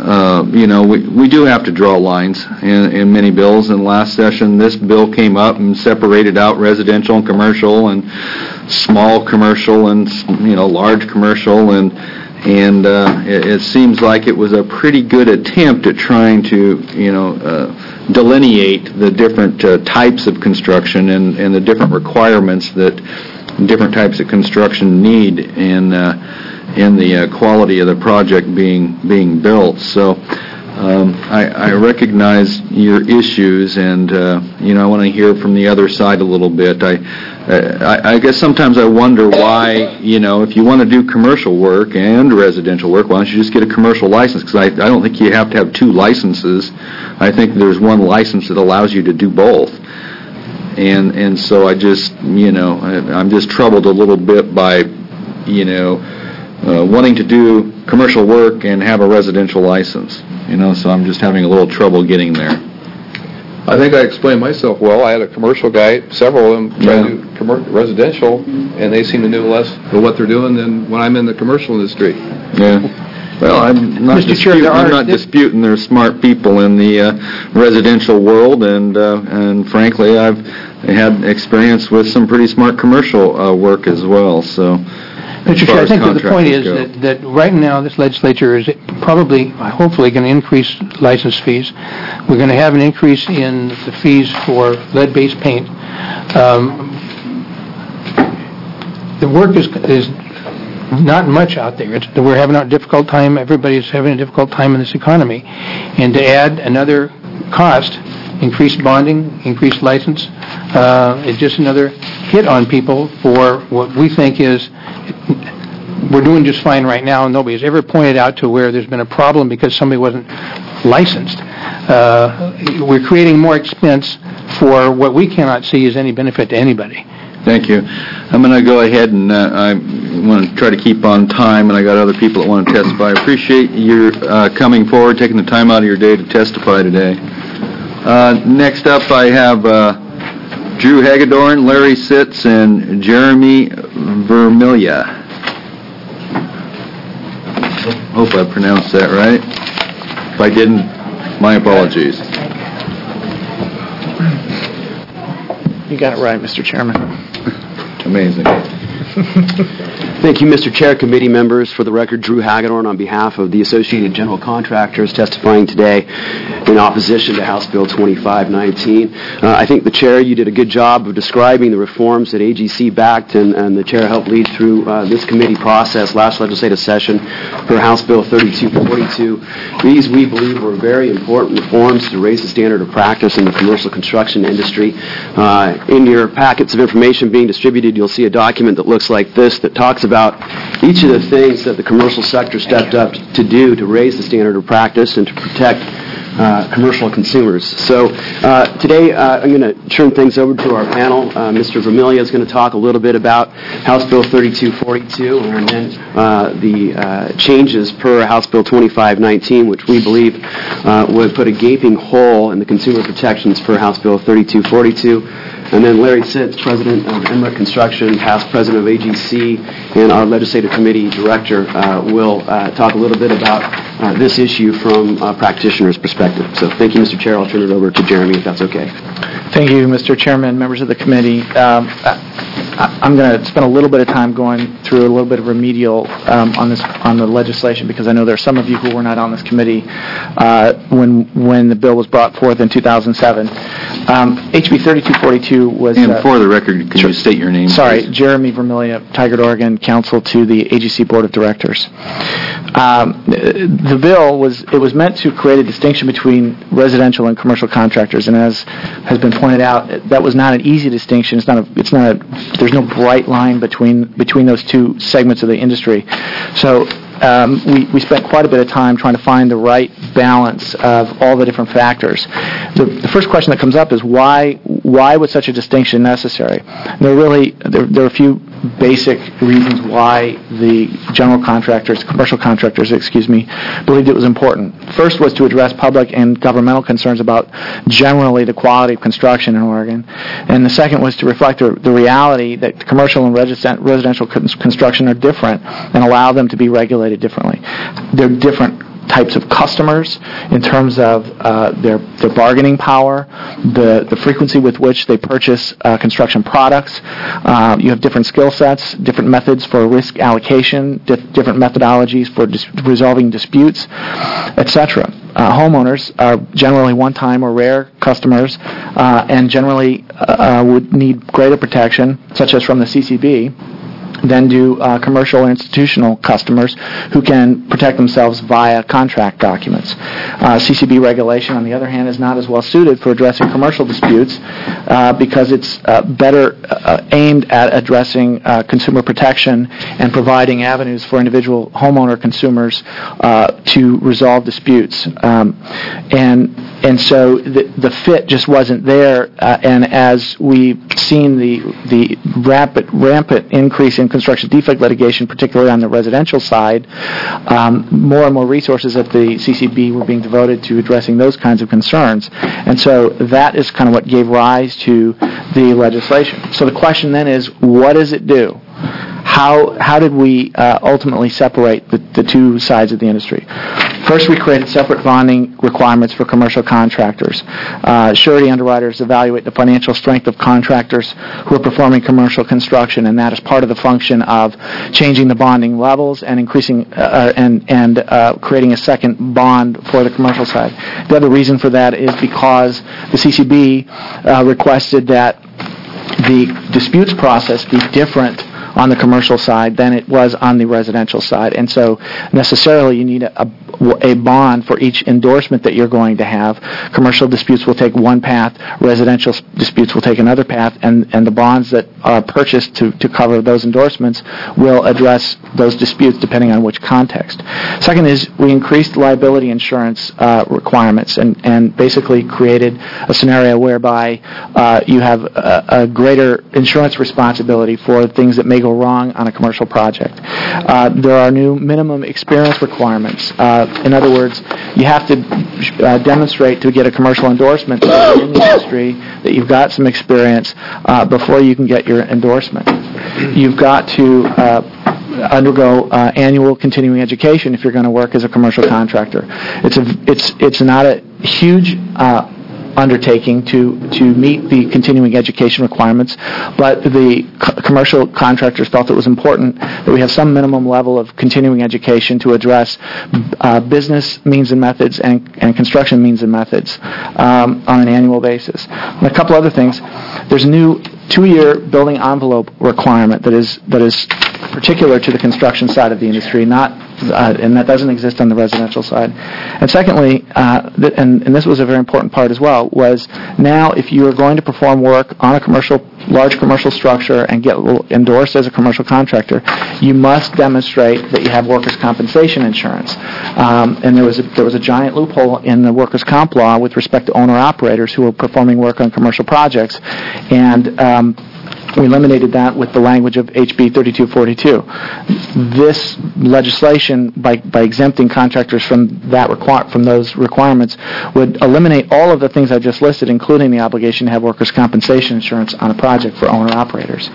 we do have to draw lines in many bills. In last session, this bill came up and separated out residential and commercial and small commercial and, large commercial, and it seems like it was a pretty good attempt at trying to, delineate the different types of construction and the different requirements that different types of construction need in the quality of the project being built. So I recognize your issues, and I want to hear from the other side a little bit. I guess sometimes I wonder why, if you want to do commercial work and residential work, why don't you just get a commercial license? Because I don't think you have to have two licenses. I think there's one license that allows you to do both. And so I just, I'm just troubled a little bit by, wanting to do commercial work and have a residential license. So I'm just having a little trouble getting there. I think I explained myself well. I had a commercial guy, several of them try to do residential, and they seem to know less of what they're doing than when I'm in the commercial industry. Yeah. Well, I'm not disputing there's smart people in the residential world, and frankly, I've had experience with some pretty smart commercial work as well. So, Mr. Chair, I think that the point is that right now this legislature is probably, hopefully, going to increase license fees. We're going to have an increase in the fees for lead-based paint. The work is not much out there. We're having a difficult time. Everybody's having a difficult time in this economy. And to add another cost, increased bonding, increased license, is just another hit on people for what we think is, we're doing just fine right now, and nobody's ever pointed out to where there's been a problem because somebody wasn't licensed. We're creating more expense for what we cannot see as any benefit to anybody. Thank you. I'm going to go ahead and I want to try to keep on time, and I got other people that want to testify. I appreciate your coming forward, taking the time out of your day to testify today. Next up, I have Drew Hagedorn, Larry Sitz, and Jeremy Vermilia. Hope I pronounced that right. If I didn't, my apologies. You got it right, Mr. Chairman. Amazing. Thank you, Mr. Chair, committee members. For the record, Drew Hagedorn on behalf of the Associated General Contractors testifying today in opposition to House Bill 2519. I think the Chair, you did a good job of describing the reforms that AGC backed and the Chair helped lead through this committee process last legislative session for House Bill 3242. These, we believe, were very important reforms to raise the standard of practice in the commercial construction industry. In your packets of information being distributed, you'll see a document that looks like this that talks about each of the things that the commercial sector stepped up to do to raise the standard of practice and to protect commercial consumers. So today I'm going to turn things over to our panel. Mr. Vermilia is going to talk a little bit about House Bill 3242 and then the changes per House Bill 2519, which we believe would put a gaping hole in the consumer protections per House Bill 3242. And then Larry Sitz, President of Emmerich Construction, past President of AGC, and our Legislative Committee Director will talk a little bit about this issue from a practitioner's perspective. So thank you, Mr. Chair. I'll turn it over to Jeremy, if that's okay. Thank you, Mr. Chairman, members of the committee. I'm going to spend a little bit of time going through a little bit of remedial on the legislation, because I know there are some of you who were not on this committee when the bill was brought forth in 2007. HB 3242 was... And for the record, can you state your name? Sorry, please? Jeremy Vermilia, Tigard, Oregon, counsel to the AGC Board of Directors. The bill was meant to create a distinction between residential and commercial contractors, and as has been pointed out, that was not an easy distinction. There's no bright line between those two segments of the industry. So we spent quite a bit of time trying to find the right balance of all the different factors. The first question that comes up is why was such a distinction necessary? There are a few basic reasons why the commercial contractors, believed it was important. First was to address public and governmental concerns about generally the quality of construction in Oregon. And the second was to reflect the reality that commercial and residential construction are different and allow them to be regulated differently. They're different types of customers, in terms of their bargaining power, the frequency with which they purchase construction products. You have different skill sets, different methods for risk allocation, different methodologies for resolving disputes, etc. Homeowners are generally one-time or rare customers and generally would need greater protection, such as from the CCB, than do commercial or institutional customers who can protect themselves via contract documents. CCB regulation, on the other hand, is not as well suited for addressing commercial disputes because it's better aimed at addressing consumer protection and providing avenues for individual homeowner consumers to resolve disputes. And so the fit just wasn't there, and as we've seen the rampant increase in construction defect litigation, particularly on the residential side, more and more resources at the CCB were being devoted to addressing those kinds of concerns. And so that is kind of what gave rise to the legislation. So the question then is, what does it do? How did we ultimately separate the two sides of the industry? First, we created separate bonding requirements for commercial contractors. Surety underwriters evaluate the financial strength of contractors who are performing commercial construction, and that is part of the function of changing the bonding levels and increasing and creating a second bond for the commercial side. The other reason for that is because the CCB requested that the disputes process be different on the commercial side than it was on the residential side. And so necessarily you need a bond for each endorsement that you're going to have. Commercial disputes will take one path, residential disputes will take another path, and the bonds that are purchased to cover those endorsements will address those disputes depending on which context. Second is we increased liability insurance requirements and basically created a scenario whereby you have a greater insurance responsibility for things that may go wrong on a commercial project. There are new minimum experience requirements. In other words, you have to demonstrate to get a commercial endorsement in the industry that you've got some experience before you can get your endorsement. You've got to undergo annual continuing education if you're going to work as a commercial contractor. It's not a huge undertaking to meet the continuing education requirements, but the commercial contractors felt it was important that we have some minimum level of continuing education to address business means and methods and construction means and methods on an annual basis. And a couple other things. There's a new 2-year building envelope requirement that is particular to the construction side of the industry, and that doesn't exist on the residential side. And secondly, and this was a very important part as well, was now if you are going to perform work on a large commercial structure and get endorsed as a commercial contractor, you must demonstrate that you have workers' compensation insurance. And there was a giant loophole in the workers' comp law with respect to owner-operators who were performing work on commercial projects, and we eliminated that with the language of HB 3242. This legislation, by exempting contractors from those requirements, would eliminate all of the things I just listed, including the obligation to have workers' compensation insurance on a project for owner-operators.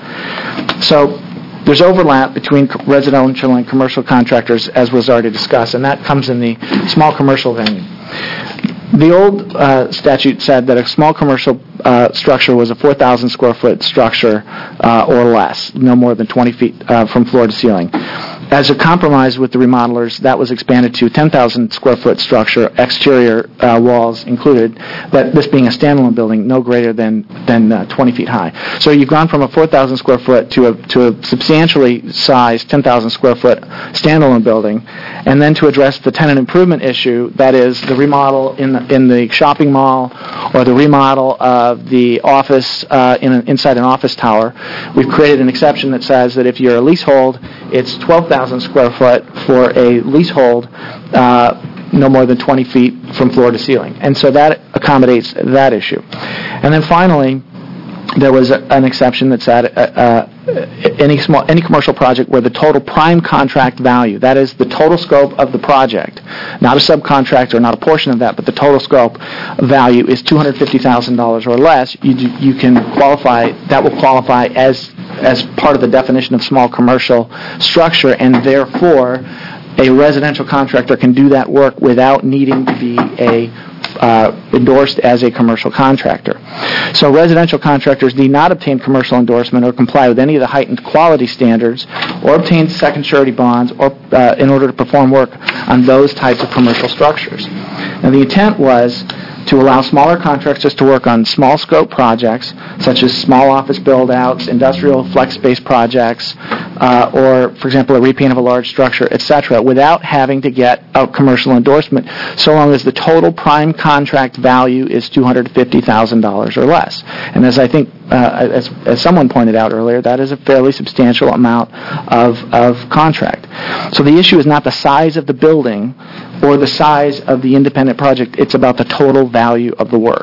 So there's overlap between residential and commercial contractors, as was already discussed, and that comes in the small commercial venue. The old statute said that a small commercial structure was a 4,000 square foot structure or less, no more than 20 feet from floor to ceiling. As a compromise with the remodelers, that was expanded to 10,000 square foot structure, exterior walls included, but this being a standalone building, no greater than 20 feet high. So you've gone from a 4,000 square foot to a substantially sized 10,000 square foot standalone building, and then to address the tenant improvement issue, that is the remodel in the shopping mall or the remodel of the office inside an office tower. We've created an exception that says that if you're a leasehold, it's 12,000 square foot for a leasehold, no more than 20 feet from floor to ceiling. And so that accommodates that issue. And then finally, there was an exception that said any commercial project where the total prime contract value, that is the total scope of the project, not a subcontractor, not a portion of that, but the total scope value is $250,000 or less, you can qualify, that will qualify as part of the definition of small commercial structure, and therefore a residential contractor can do that work without needing to be endorsed as a commercial contractor. So residential contractors need not obtain commercial endorsement or comply with any of the heightened quality standards or obtain second surety bonds or in order to perform work on those types of commercial structures. Now the intent was to allow smaller contractors to work on small scope projects such as small office build-outs, industrial flex space projects, or, for example, a repaint of a large structure, etc., without having to get a commercial endorsement, so long as the total prime contract value is $250,000 or less. And as I think, as someone pointed out earlier, that is a fairly substantial amount of contract. So the issue is not the size of the building or the size of the independent project, it's about the total value of the work.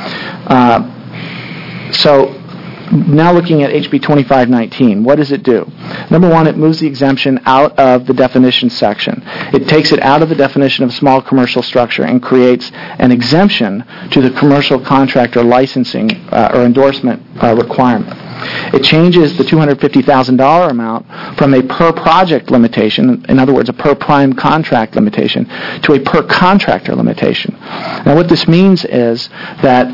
So now looking at HB 2519, what does it do? Number one, it moves the exemption out of the definition section. It takes it out of the definition of small commercial structure and creates an exemption to the commercial contractor licensing or endorsement requirement. It changes the $250,000 amount from a per-project limitation, in other words, a per-prime contract limitation, to a per-contractor limitation. Now what this means is that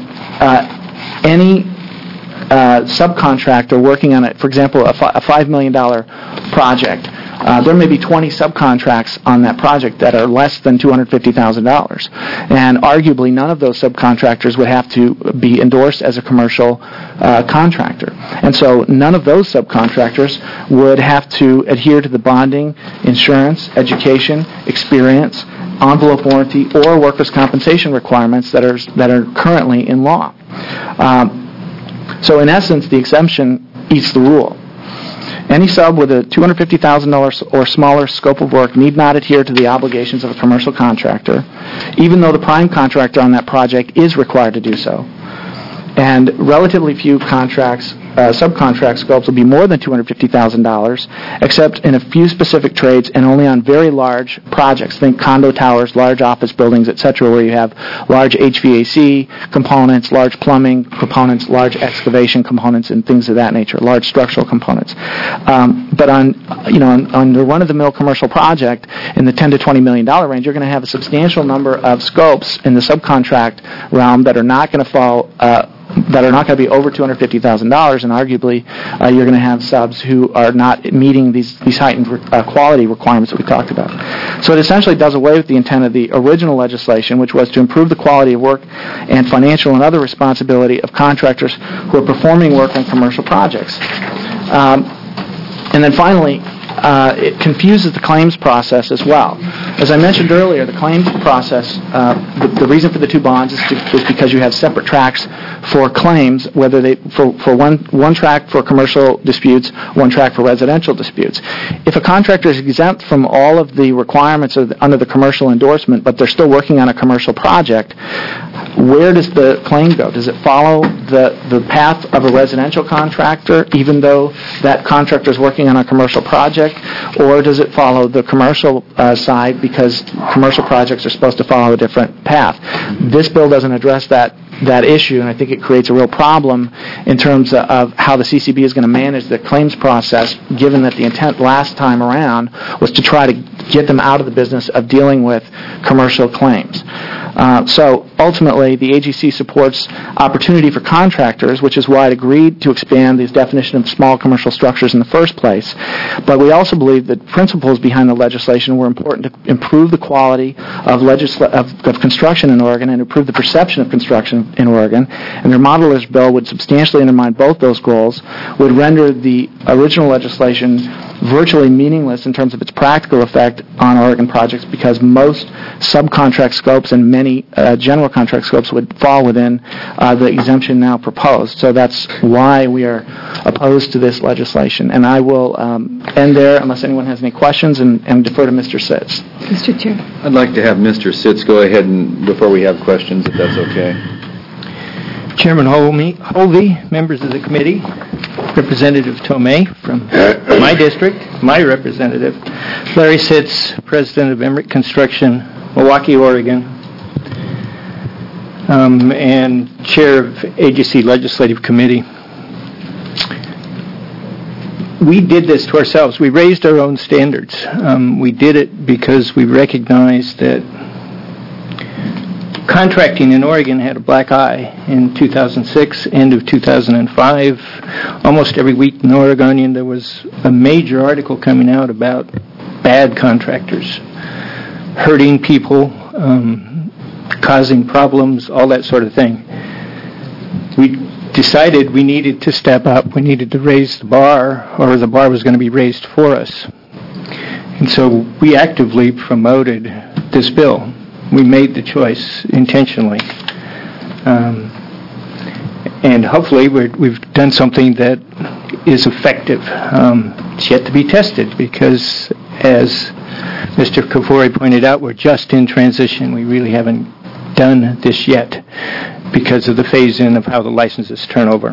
any subcontractor working on, for example, a $5 million project, there may be 20 subcontracts on that project that are less than $250,000. And arguably, none of those subcontractors would have to be endorsed as a commercial contractor. And so none of those subcontractors would have to adhere to the bonding, insurance, education, experience, envelope warranty, or workers' compensation requirements that are currently in law. So in essence, the exemption eats the rule. Any sub with a $250,000 or smaller scope of work need not adhere to the obligations of a commercial contractor, even though the prime contractor on that project is required to do so. And relatively few contracts, subcontract scopes will be more than $250,000, except in a few specific trades and only on very large projects. Think condo towers, large office buildings, etc., where you have large HVAC components, large plumbing components, large excavation components, and things of that nature, large structural components. But on the run-of-the-mill commercial project in the $10 to $20 million range, you're going to have a substantial number of scopes in the subcontract realm that are not going to fall. That are not going to be over $250,000, and arguably you're going to have subs who are not meeting these heightened quality requirements that we talked about. So it essentially does away with the intent of the original legislation, which was to improve the quality of work and financial and other responsibility of contractors who are performing work on commercial projects. And then finally, it confuses the claims process as well. As I mentioned earlier, the claims process, the reason for the two bonds is because you have separate tracks for claims, whether they for one track for commercial disputes, one track for residential disputes. If a contractor is exempt from all of the requirements under the commercial endorsement, but they're still working on a commercial project, where does the claim go? Does it follow the path of a residential contractor, even though that contractor is working on a commercial project, or does it follow the commercial side because commercial projects are supposed to follow a different path? This bill doesn't address that issue, and I think it creates a real problem in terms of how the CCB is going to manage the claims process, given that the intent last time around was to try to get them out of the business of dealing with commercial claims. So ultimately, the AGC supports opportunity for contractors, which is why it agreed to expand this definition of small commercial structures in the first place. But we also believe that principles behind the legislation were important to improve the quality of construction in Oregon and improve the perception of construction in Oregon. And their modeler's bill would substantially undermine both those goals, would render the original legislation virtually meaningless in terms of its practical effect on Oregon projects, because most subcontract scopes and many general contract scopes would fall within the exemption now proposed. So that's why we are opposed to this legislation. And I will end there unless anyone has any questions and defer to Mr. Sitz. Mr. Chair. I'd like to have Mr. Sitz go ahead and before we have questions, if that's okay. Chairman Hovey, members of the committee, Representative Tomei from my district, my representative, Larry Sitz, President of Emmerich Construction, Milwaukee, Oregon, and Chair of AGC Legislative Committee. we did this to ourselves. We raised our own standards. We did it because we recognized that contracting in Oregon had a black eye in 2006, end of 2005. Almost every week in the Oregonian, there was a major article coming out about bad contractors, hurting people, causing problems, all that sort of thing. We decided we needed to step up. We needed to raise the bar, or the bar was going to be raised for us. And so we actively promoted this bill. We made the choice intentionally. And hopefully we've done something that is effective. It's yet to be tested because, as Mr. Kafori pointed out, we're just in transition. We really haven't done this yet because of the phase-in of how the licenses turn over.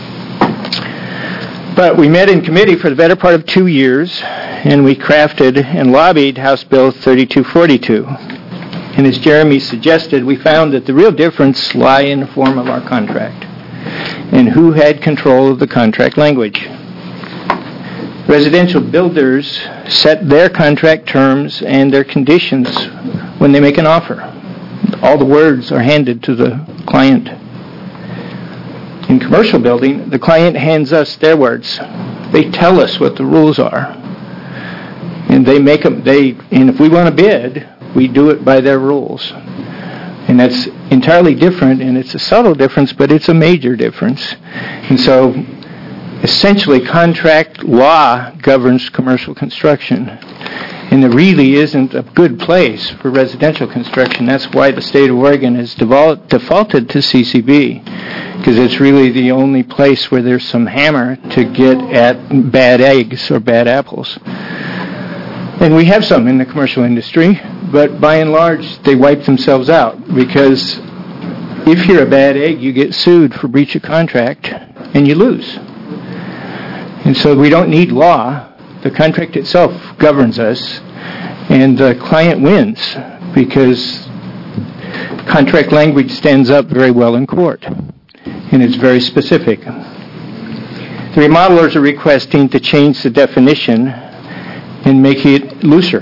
But we met in committee for the better part of 2 years, and we crafted and lobbied House Bill 3242. And as Jeremy suggested, we found that the real difference lie in the form of our contract and who had control of the contract language. Residential builders set their contract terms and their conditions when they make an offer. All the words are handed to the client. In commercial building, the client hands us their words. They tell us what the rules are. And they make them, and if we want to bid, we do it by their rules. And that's entirely different, and it's a subtle difference, but it's a major difference. And so, essentially, contract law governs commercial construction. And there really isn't a good place for residential construction. That's why the state of Oregon has defaulted to CCB, because it's really the only place where there's some hammer to get at bad eggs or bad apples. And we have some in the commercial industry, but by and large, they wipe themselves out, because if you're a bad egg, you get sued for breach of contract, and you lose. And so we don't need law. The contract itself governs us, and the client wins, because contract language stands up very well in court, and it's very specific. The remodelers are requesting to change the definition and make it looser.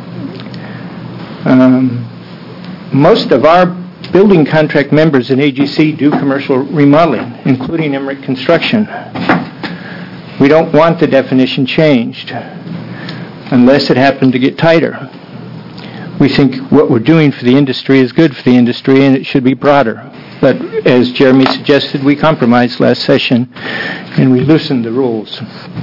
Most of our building contract members in AGC do commercial remodeling, including Emmerich Construction. We don't want the definition changed unless it happened to get tighter. We think what we're doing for the industry is good for the industry, and it should be broader. But as Jeremy suggested, we compromised last session and we loosened the rules.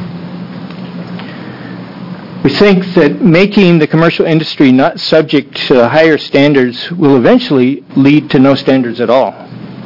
We think that making the commercial industry not subject to higher standards will eventually lead to no standards at all.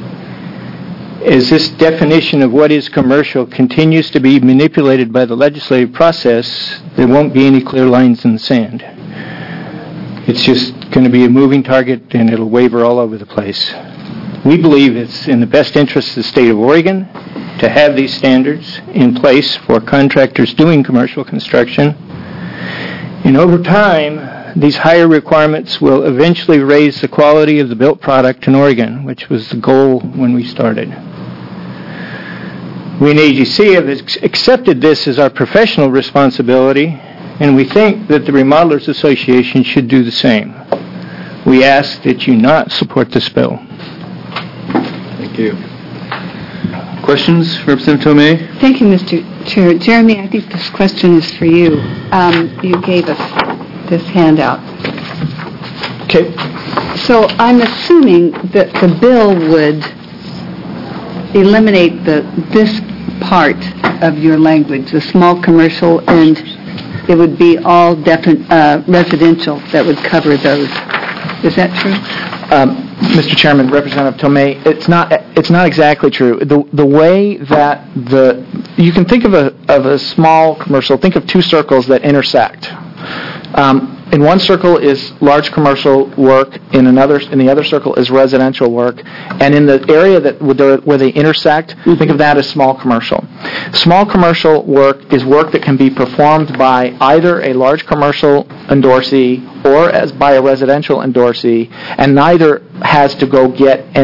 As this definition of what is commercial continues to be manipulated by the legislative process, there won't be any clear lines in the sand. It's just going to be a moving target, and it'll waver all over the place. We believe it's in the best interest of the state of Oregon to have these standards in place for contractors doing commercial construction. And over time, these higher requirements will eventually raise the quality of the built product in Oregon, which was the goal when we started. We in AGC have accepted this as our professional responsibility, and we think that the Remodelers Association should do the same. We ask that you not support this bill. Thank you. Questions, Representative Tomei? Thank you, Mr. Chair. Jeremy, I think this question is for you. You gave us this handout. Okay. So I'm assuming that the bill would eliminate this part of your language, the small commercial, and it would be all residential that would cover those. Is that true? Mr. Chairman, Representative Tomei, it's not exactly true. The way that you can think of a small commercial, think of two circles that intersect. In one circle is large commercial work, in the other circle is residential work, and in the area where they intersect, think of that as small commercial. Small commercial work is work that can be performed by either a large commercial endorsee or by a residential endorsee, and neither has to go get any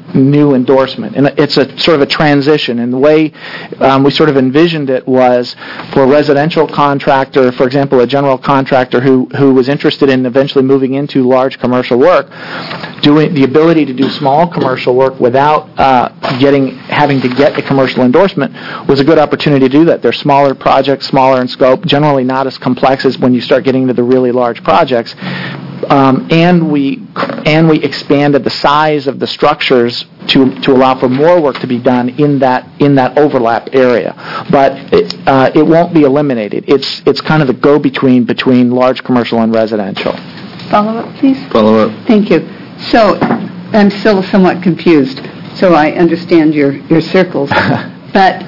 new endorsement. And it's a sort of a transition. And the way we sort of envisioned it was for a residential contractor, for example, a general contractor who was interested in eventually moving into large commercial work, doing the ability to do small commercial work without having to get a commercial endorsement was a good opportunity to do that. They're smaller projects, smaller in scope, generally not as complex as when you start getting into the really large projects. And we expanded the size of the structures to allow for more work to be done in that overlap area. But it won't be eliminated. It's kind of the go-between between large commercial and residential. Follow-up, please? Follow-up. Thank you. So I'm still somewhat confused, so I understand your circles. But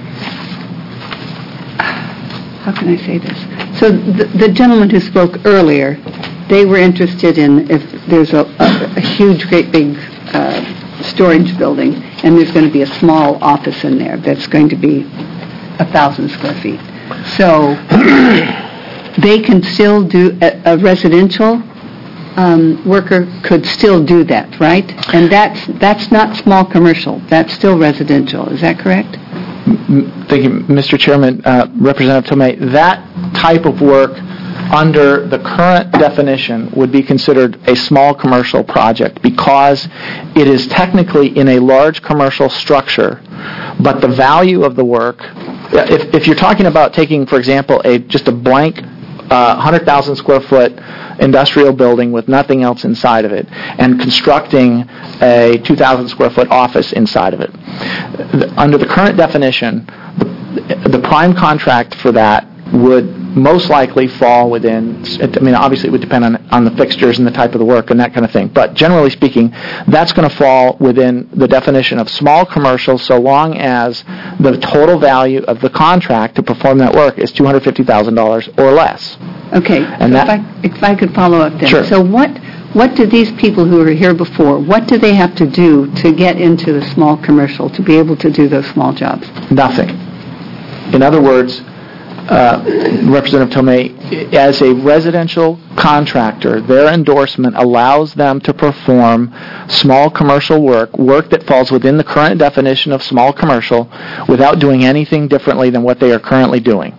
how can I say this? So the gentleman who spoke earlier, they were interested in if there's a huge, great big storage building, and there's going to be a small office in there that's going to be 1,000 square feet. So they can still do, a residential worker could still do that, right? And that's not small commercial. That's still residential. Is that correct? Thank you, Mr. Chairman. Representative Tomei, that type of work under the current definition would be considered a small commercial project because it is technically in a large commercial structure, but the value of the work, if you're talking about taking, for example, just a blank 100,000 square foot industrial building with nothing else inside of it and constructing a 2,000 square foot office inside of it. Under the current definition, the prime contract for that would most likely fall within, obviously it would depend on the fixtures and the type of the work and that kind of thing, but generally speaking, that's going to fall within the definition of small commercial so long as the total value of the contract to perform that work is $250,000 or less. Okay, and so if I could follow up then. Sure. So what do these people who were here before, what do they have to do to get into the small commercial, to be able to do those small jobs? Nothing. In other words, Representative Tomei, as a residential contractor, their endorsement allows them to perform small commercial work that falls within the current definition of small commercial without doing anything differently than what they are currently doing.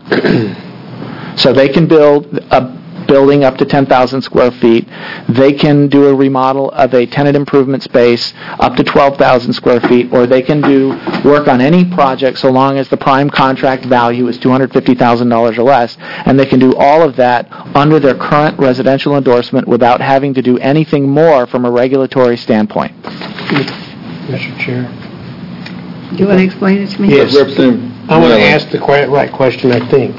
So they can build a building up to 10,000 square feet. They can do a remodel of a tenant improvement space up to 12,000 square feet, or they can do work on any project so long as the prime contract value is $250,000 or less, and they can do all of that under their current residential endorsement without having to do anything more from a regulatory standpoint. Mr. Chair. Do you want to explain it to me? Yes. I want to ask the right question, I think.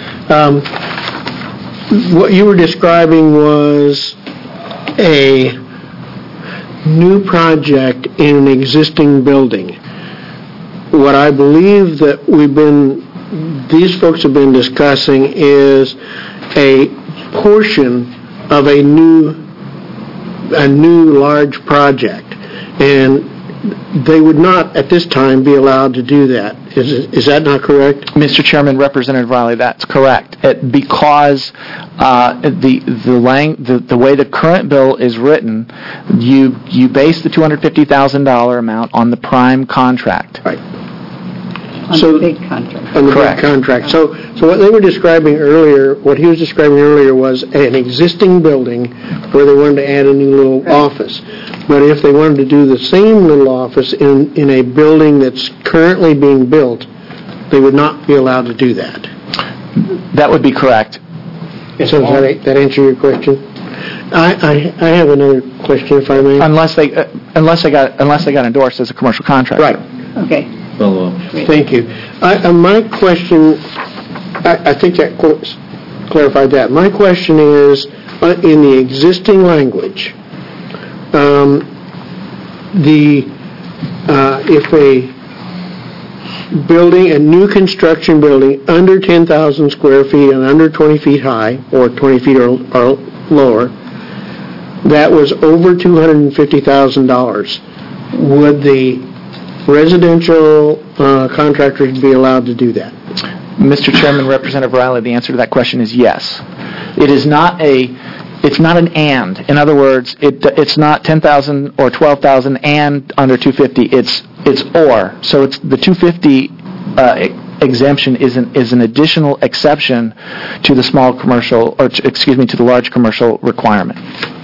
What you were describing was a new project in an existing building. What I believe that these folks have been discussing is a portion of a new large project, and they would not at this time be allowed to do that. Is that not correct? Mr. Chairman, Representative Riley, that's correct. Because the way the current bill is written, you base the $250,000 amount on the prime contract. Right. On the big contract. On the Correct. big contract. So what they were describing earlier, what he was describing earlier was an existing building where they wanted to add a new little office. But if they wanted to do the same little office in a building that's currently being built, they would not be allowed to do that. That would be correct. So does that answer your question? I have another question, if I may. Unless they got endorsed as a commercial contractor. Right. Okay. Follow up. Thank you. My question, I think that clarified that. My question is, in the existing language, if a building, a new construction building under 10,000 square feet and under 20 feet high, or 20 feet or lower, that was over $250,000, would the residential contractors be allowed to do that? Mr. Chairman, Representative Riley, the answer to that question is yes. It is not It's not an and. In other words, it's not 10,000 or 12,000 and under 250. It's or. So it's the 250 exemption is an additional exception to the small commercial, or to the large commercial requirement.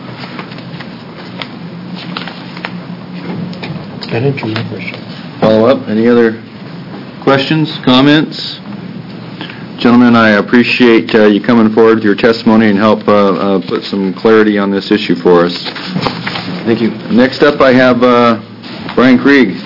That answers my question. Follow up? Any other questions, comments? Gentlemen, I appreciate you coming forward with your testimony and help put some clarity on this issue for us. Thank you. Next up, I have Brian Krieg.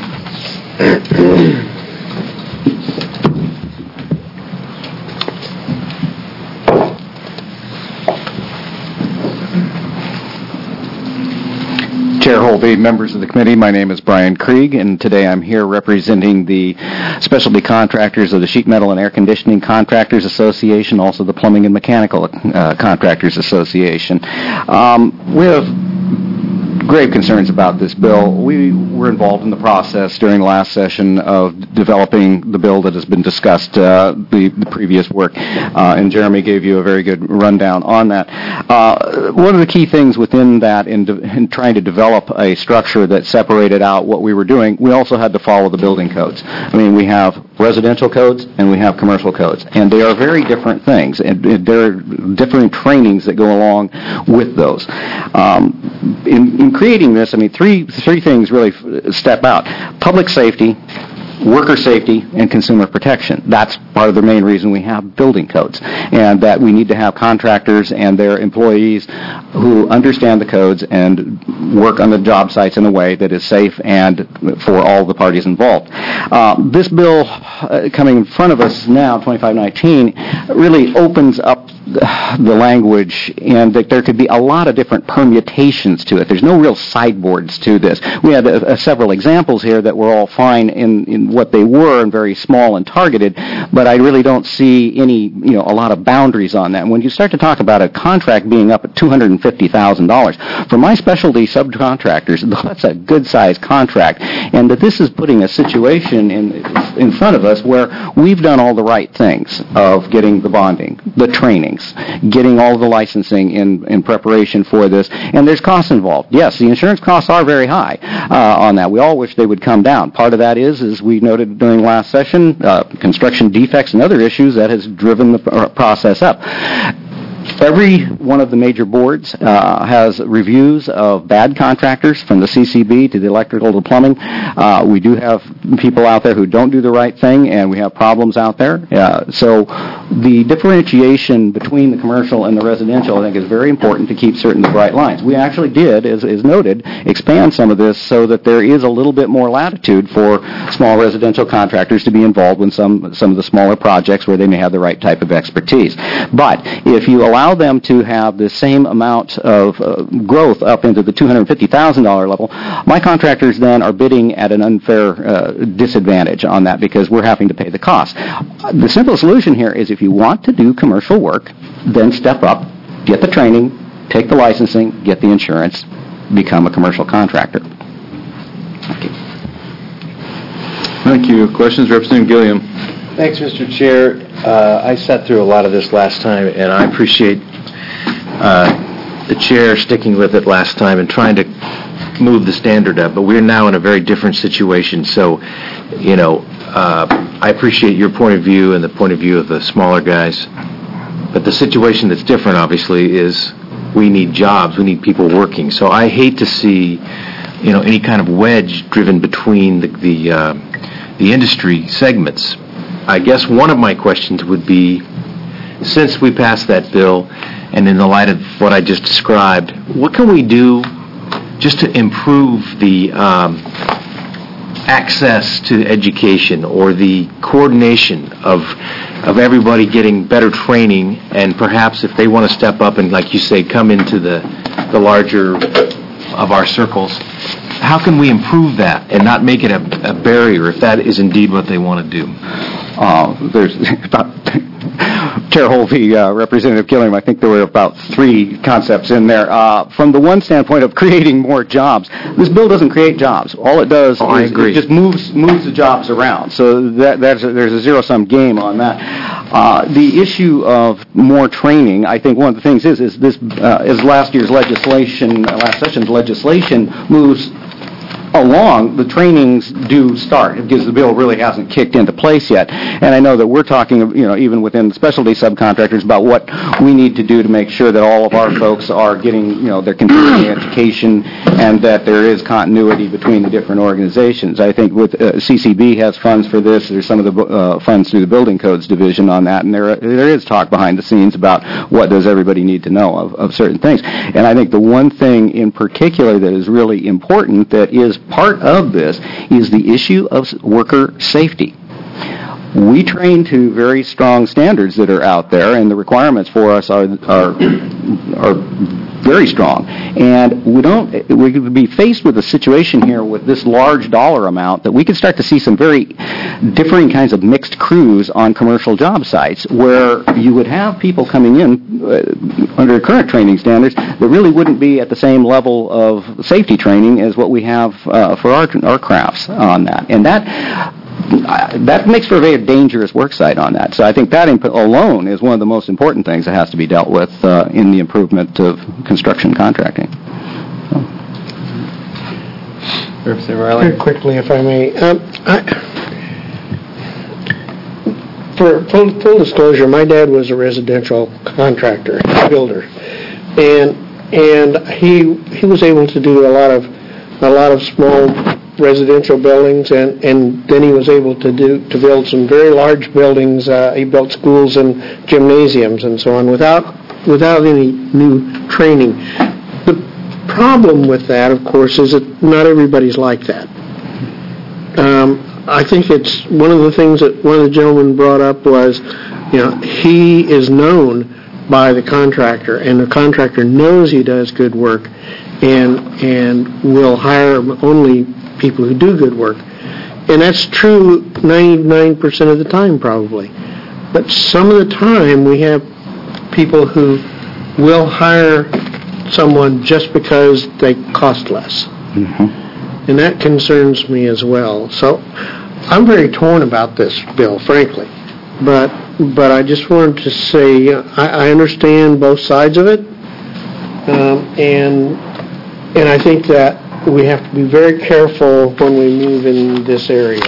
Chair Holby, members of the committee, my name is Brian Krieg, and today I'm here representing the specialty contractors of the Sheet Metal and Air Conditioning Contractors Association, also the Plumbing and Mechanical Contractors Association. We have grave concerns about this bill. We were involved in the process during last session of developing the bill that has been discussed, the previous work, and Jeremy gave you a very good rundown on that. One of the key things within that, in trying to develop a structure that separated out what we were doing, we also had to follow the building codes. I mean, we have residential codes and we have commercial codes, and they are very different things, and there are different trainings that go along with those. In creating this, I mean, three things really step out: public safety, worker safety, and consumer protection. That's part of the main reason we have building codes, and that we need to have contractors and their employees who understand the codes and work on the job sites in a way that is safe and for all the parties involved. This bill coming in front of us now, 2519, really opens up the language, and that there could be a lot of different permutations to it. There's no real sideboards to this. We had several examples here that were all fine in what they were and very small and targeted, but I really don't see any, a lot of boundaries on that. And when you start to talk about a contract being up at $250,000, for my specialty subcontractors, that's a good-sized contract, and that this is putting a situation in front of us where we've done all the right things of getting the bonding, the training, getting all the licensing in preparation for this, and there's costs involved. Yes, the insurance costs are very high on that. We all wish they would come down. Part of that is, as we noted during last session, construction defects and other issues that has driven the process up. Every one of the major boards has reviews of bad contractors, from the CCB to the electrical to plumbing. We do have people out there who don't do the right thing, and we have problems out there. So the differentiation between the commercial and the residential, I think, is very important to keep certain bright lines. We actually did, as noted, expand some of this so that there is a little bit more latitude for small residential contractors to be involved in some of the smaller projects where they may have the right type of expertise. But if you allow them to have the same amount of growth up into the $250,000 level, my contractors then are bidding at an unfair disadvantage on that, because we're having to pay the cost. The simple solution here is, if you want to do commercial work, then step up, get the training, take the licensing, get the insurance, become a commercial contractor. Thank you. Thank you. Questions? Representative Gilliam. Thanks, Mr. Chair. I sat through a lot of this last time, and I appreciate the chair sticking with it last time and trying to move the standard up. But we're now in a very different situation. So, I appreciate your point of view and the point of view of the smaller guys. But the situation that's different, obviously, is we need jobs. We need people working. So I hate to see, any kind of wedge driven between the industry segments. I guess one of my questions would be, since we passed that bill, and in the light of what I just described, what can we do just to improve the access to education, or the coordination of everybody getting better training, and perhaps if they want to step up and, like you say, come into the larger of our circles, how can we improve that and not make it a barrier if that is indeed what they want to do? Chairman Chair Holvey, Representative Gilliam, I think there were about 3 concepts in there. From the one standpoint of creating more jobs, this bill doesn't create jobs. All it does is it just moves the jobs around. So there's a zero-sum game on that. The issue of more training, I think one of the things is last session's legislation moves along, the trainings do start because the bill really hasn't kicked into place yet. And I know that we're talking, even within specialty subcontractors about what we need to do to make sure that all of our folks are getting, their continuing education and that there is continuity between the different organizations. I think with CCB has funds for this. There's some of the funds through the Building Codes Division on that, and there is talk behind the scenes about what does everybody need to know of certain things. And I think the one thing in particular that is really important that is part of this is the issue of worker safety. We train to very strong standards that are out there, and the requirements for us are very strong. And we could be faced with a situation here with this large dollar amount that we could start to see some very differing kinds of mixed crews on commercial job sites where you would have people coming in under current training standards that really wouldn't be at the same level of safety training as what we have for our crafts on that. And that makes for a very dangerous work site on that. So I think that alone is one of the most important things that has to be dealt with in the improvement of construction contracting. Representative Riley? Very quickly, if I may. For full disclosure, my dad was a residential contractor, builder, and he was able to do a lot of small residential buildings, and then he was able to build some very large buildings. He built schools and gymnasiums and so on without any new training. The problem with that, of course, is that not everybody's like that. I think it's one of the things that one of the gentlemen brought up was, he is known by the contractor, and the contractor knows he does good work, and will hire only people who do good work. And that's true 99% of the time, probably. But some of the time, we have people who will hire someone just because they cost less. Mm-hmm. And that concerns me as well. So I'm very torn about this bill, frankly. But I just wanted to say I understand both sides of it. And I think that we have to be very careful when we move in this area.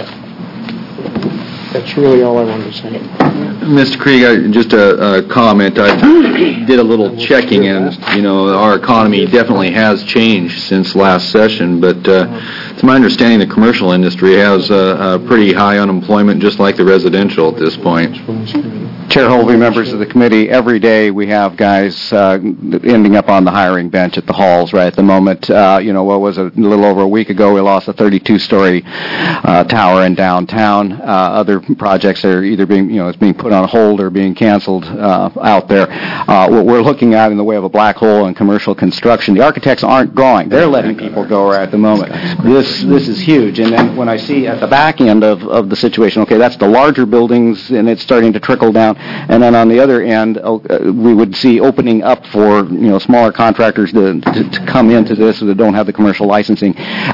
That's really all I wanted to say. Mr. Krieg, just a comment. I did a little checking, and our economy definitely has changed since last session. But it's my understanding the commercial industry has a pretty high unemployment, just like the residential at this point. Chair Holvey, members of the committee, every day we have guys ending up on the hiring bench at the halls right at the moment. What was it, a little over a week ago, we lost a 32-story tower in downtown. Other projects are either it's being put on hold or being canceled out there. What we're looking at in the way of a black hole in commercial construction, the architects aren't going. They're letting people go right at the moment. This is huge. And then when I see at the back end of the situation, okay, that's the larger buildings, and it's starting to trickle down. And then on the other end, we would see opening up for smaller contractors to come into this that don't have the commercial licensing.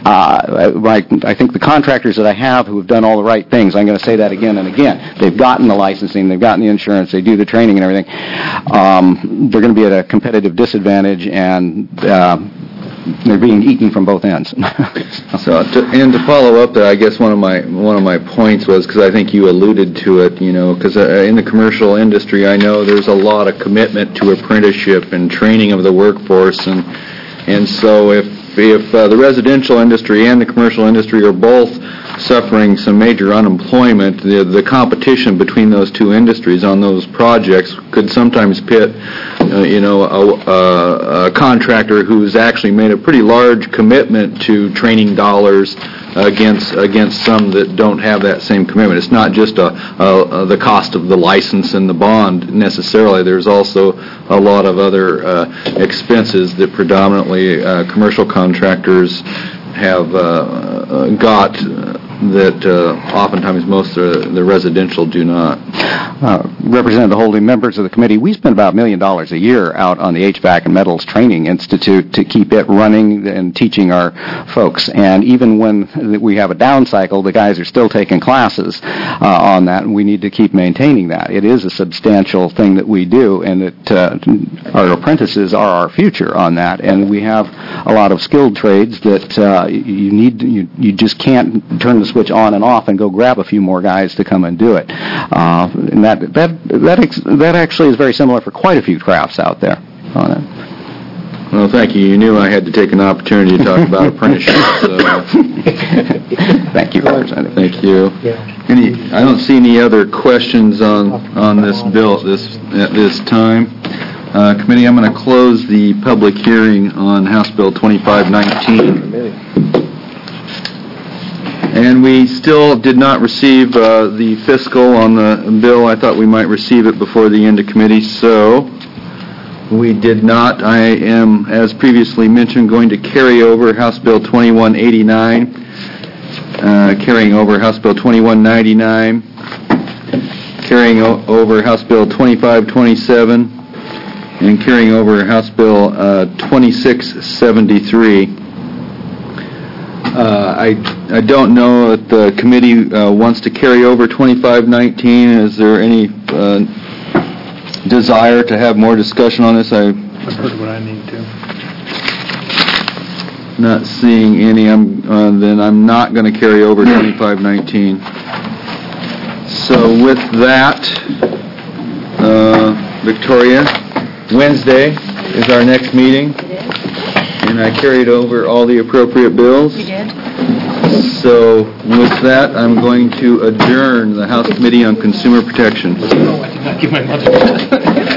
I think the contractors that I have who have done all the right things, I'm going to say that again and again. They've gotten the licensing, they've gotten the insurance, they do the training and everything. They're going to be at a competitive disadvantage, and they're being eaten from both ends. To follow up there, I guess one of my points was, because I think you alluded to it, because in the commercial industry, I know there's a lot of commitment to apprenticeship and training of the workforce, and so if the residential industry and the commercial industry are both suffering some major unemployment, the competition between those two industries on those projects could sometimes pit, a contractor who's actually made a pretty large commitment to training dollars against some that don't have that same commitment. It's not just the cost of the license and the bond necessarily. There's also a lot of other expenses that predominantly commercial contractors have got that oftentimes most of the residential do not. Representative Holding, members of the committee, we spend about $1 million a year out on the HVAC and Metals Training Institute to keep it running and teaching our folks. And even when we have a down cycle, the guys are still taking classes on that, and we need to keep maintaining that. It is a substantial thing that we do, and our apprentices are our future on that. And we have a lot of skilled trades that you just can't turn the switch on and off and go grab a few more guys to come and do it. And that actually is very similar for quite a few crafts out there on it. Well, thank you. You knew I had to take an opportunity to talk about apprenticeships. Thank you, Representative. Thank you. I don't see any other questions on this bill at this time. Committee, I'm going to close the public hearing on House Bill 2519. And we still did not receive the fiscal on the bill. I thought we might receive it before the end of committee, so we did not. I am, as previously mentioned, going to carry over House Bill 2189, carrying over House Bill 2199, carrying over House Bill 2527, and carrying over House Bill 2673. I don't know if the committee wants to carry over 2519. Is there any desire to have more discussion on this? I've heard what I need to. Not seeing any. Then I'm not going to carry over 2519. So with that, Victoria, Wednesday is our next meeting. And I carried over all the appropriate bills. You did? So with that, I'm going to adjourn the House Committee on Consumer Protection. No, I did not give my mother that.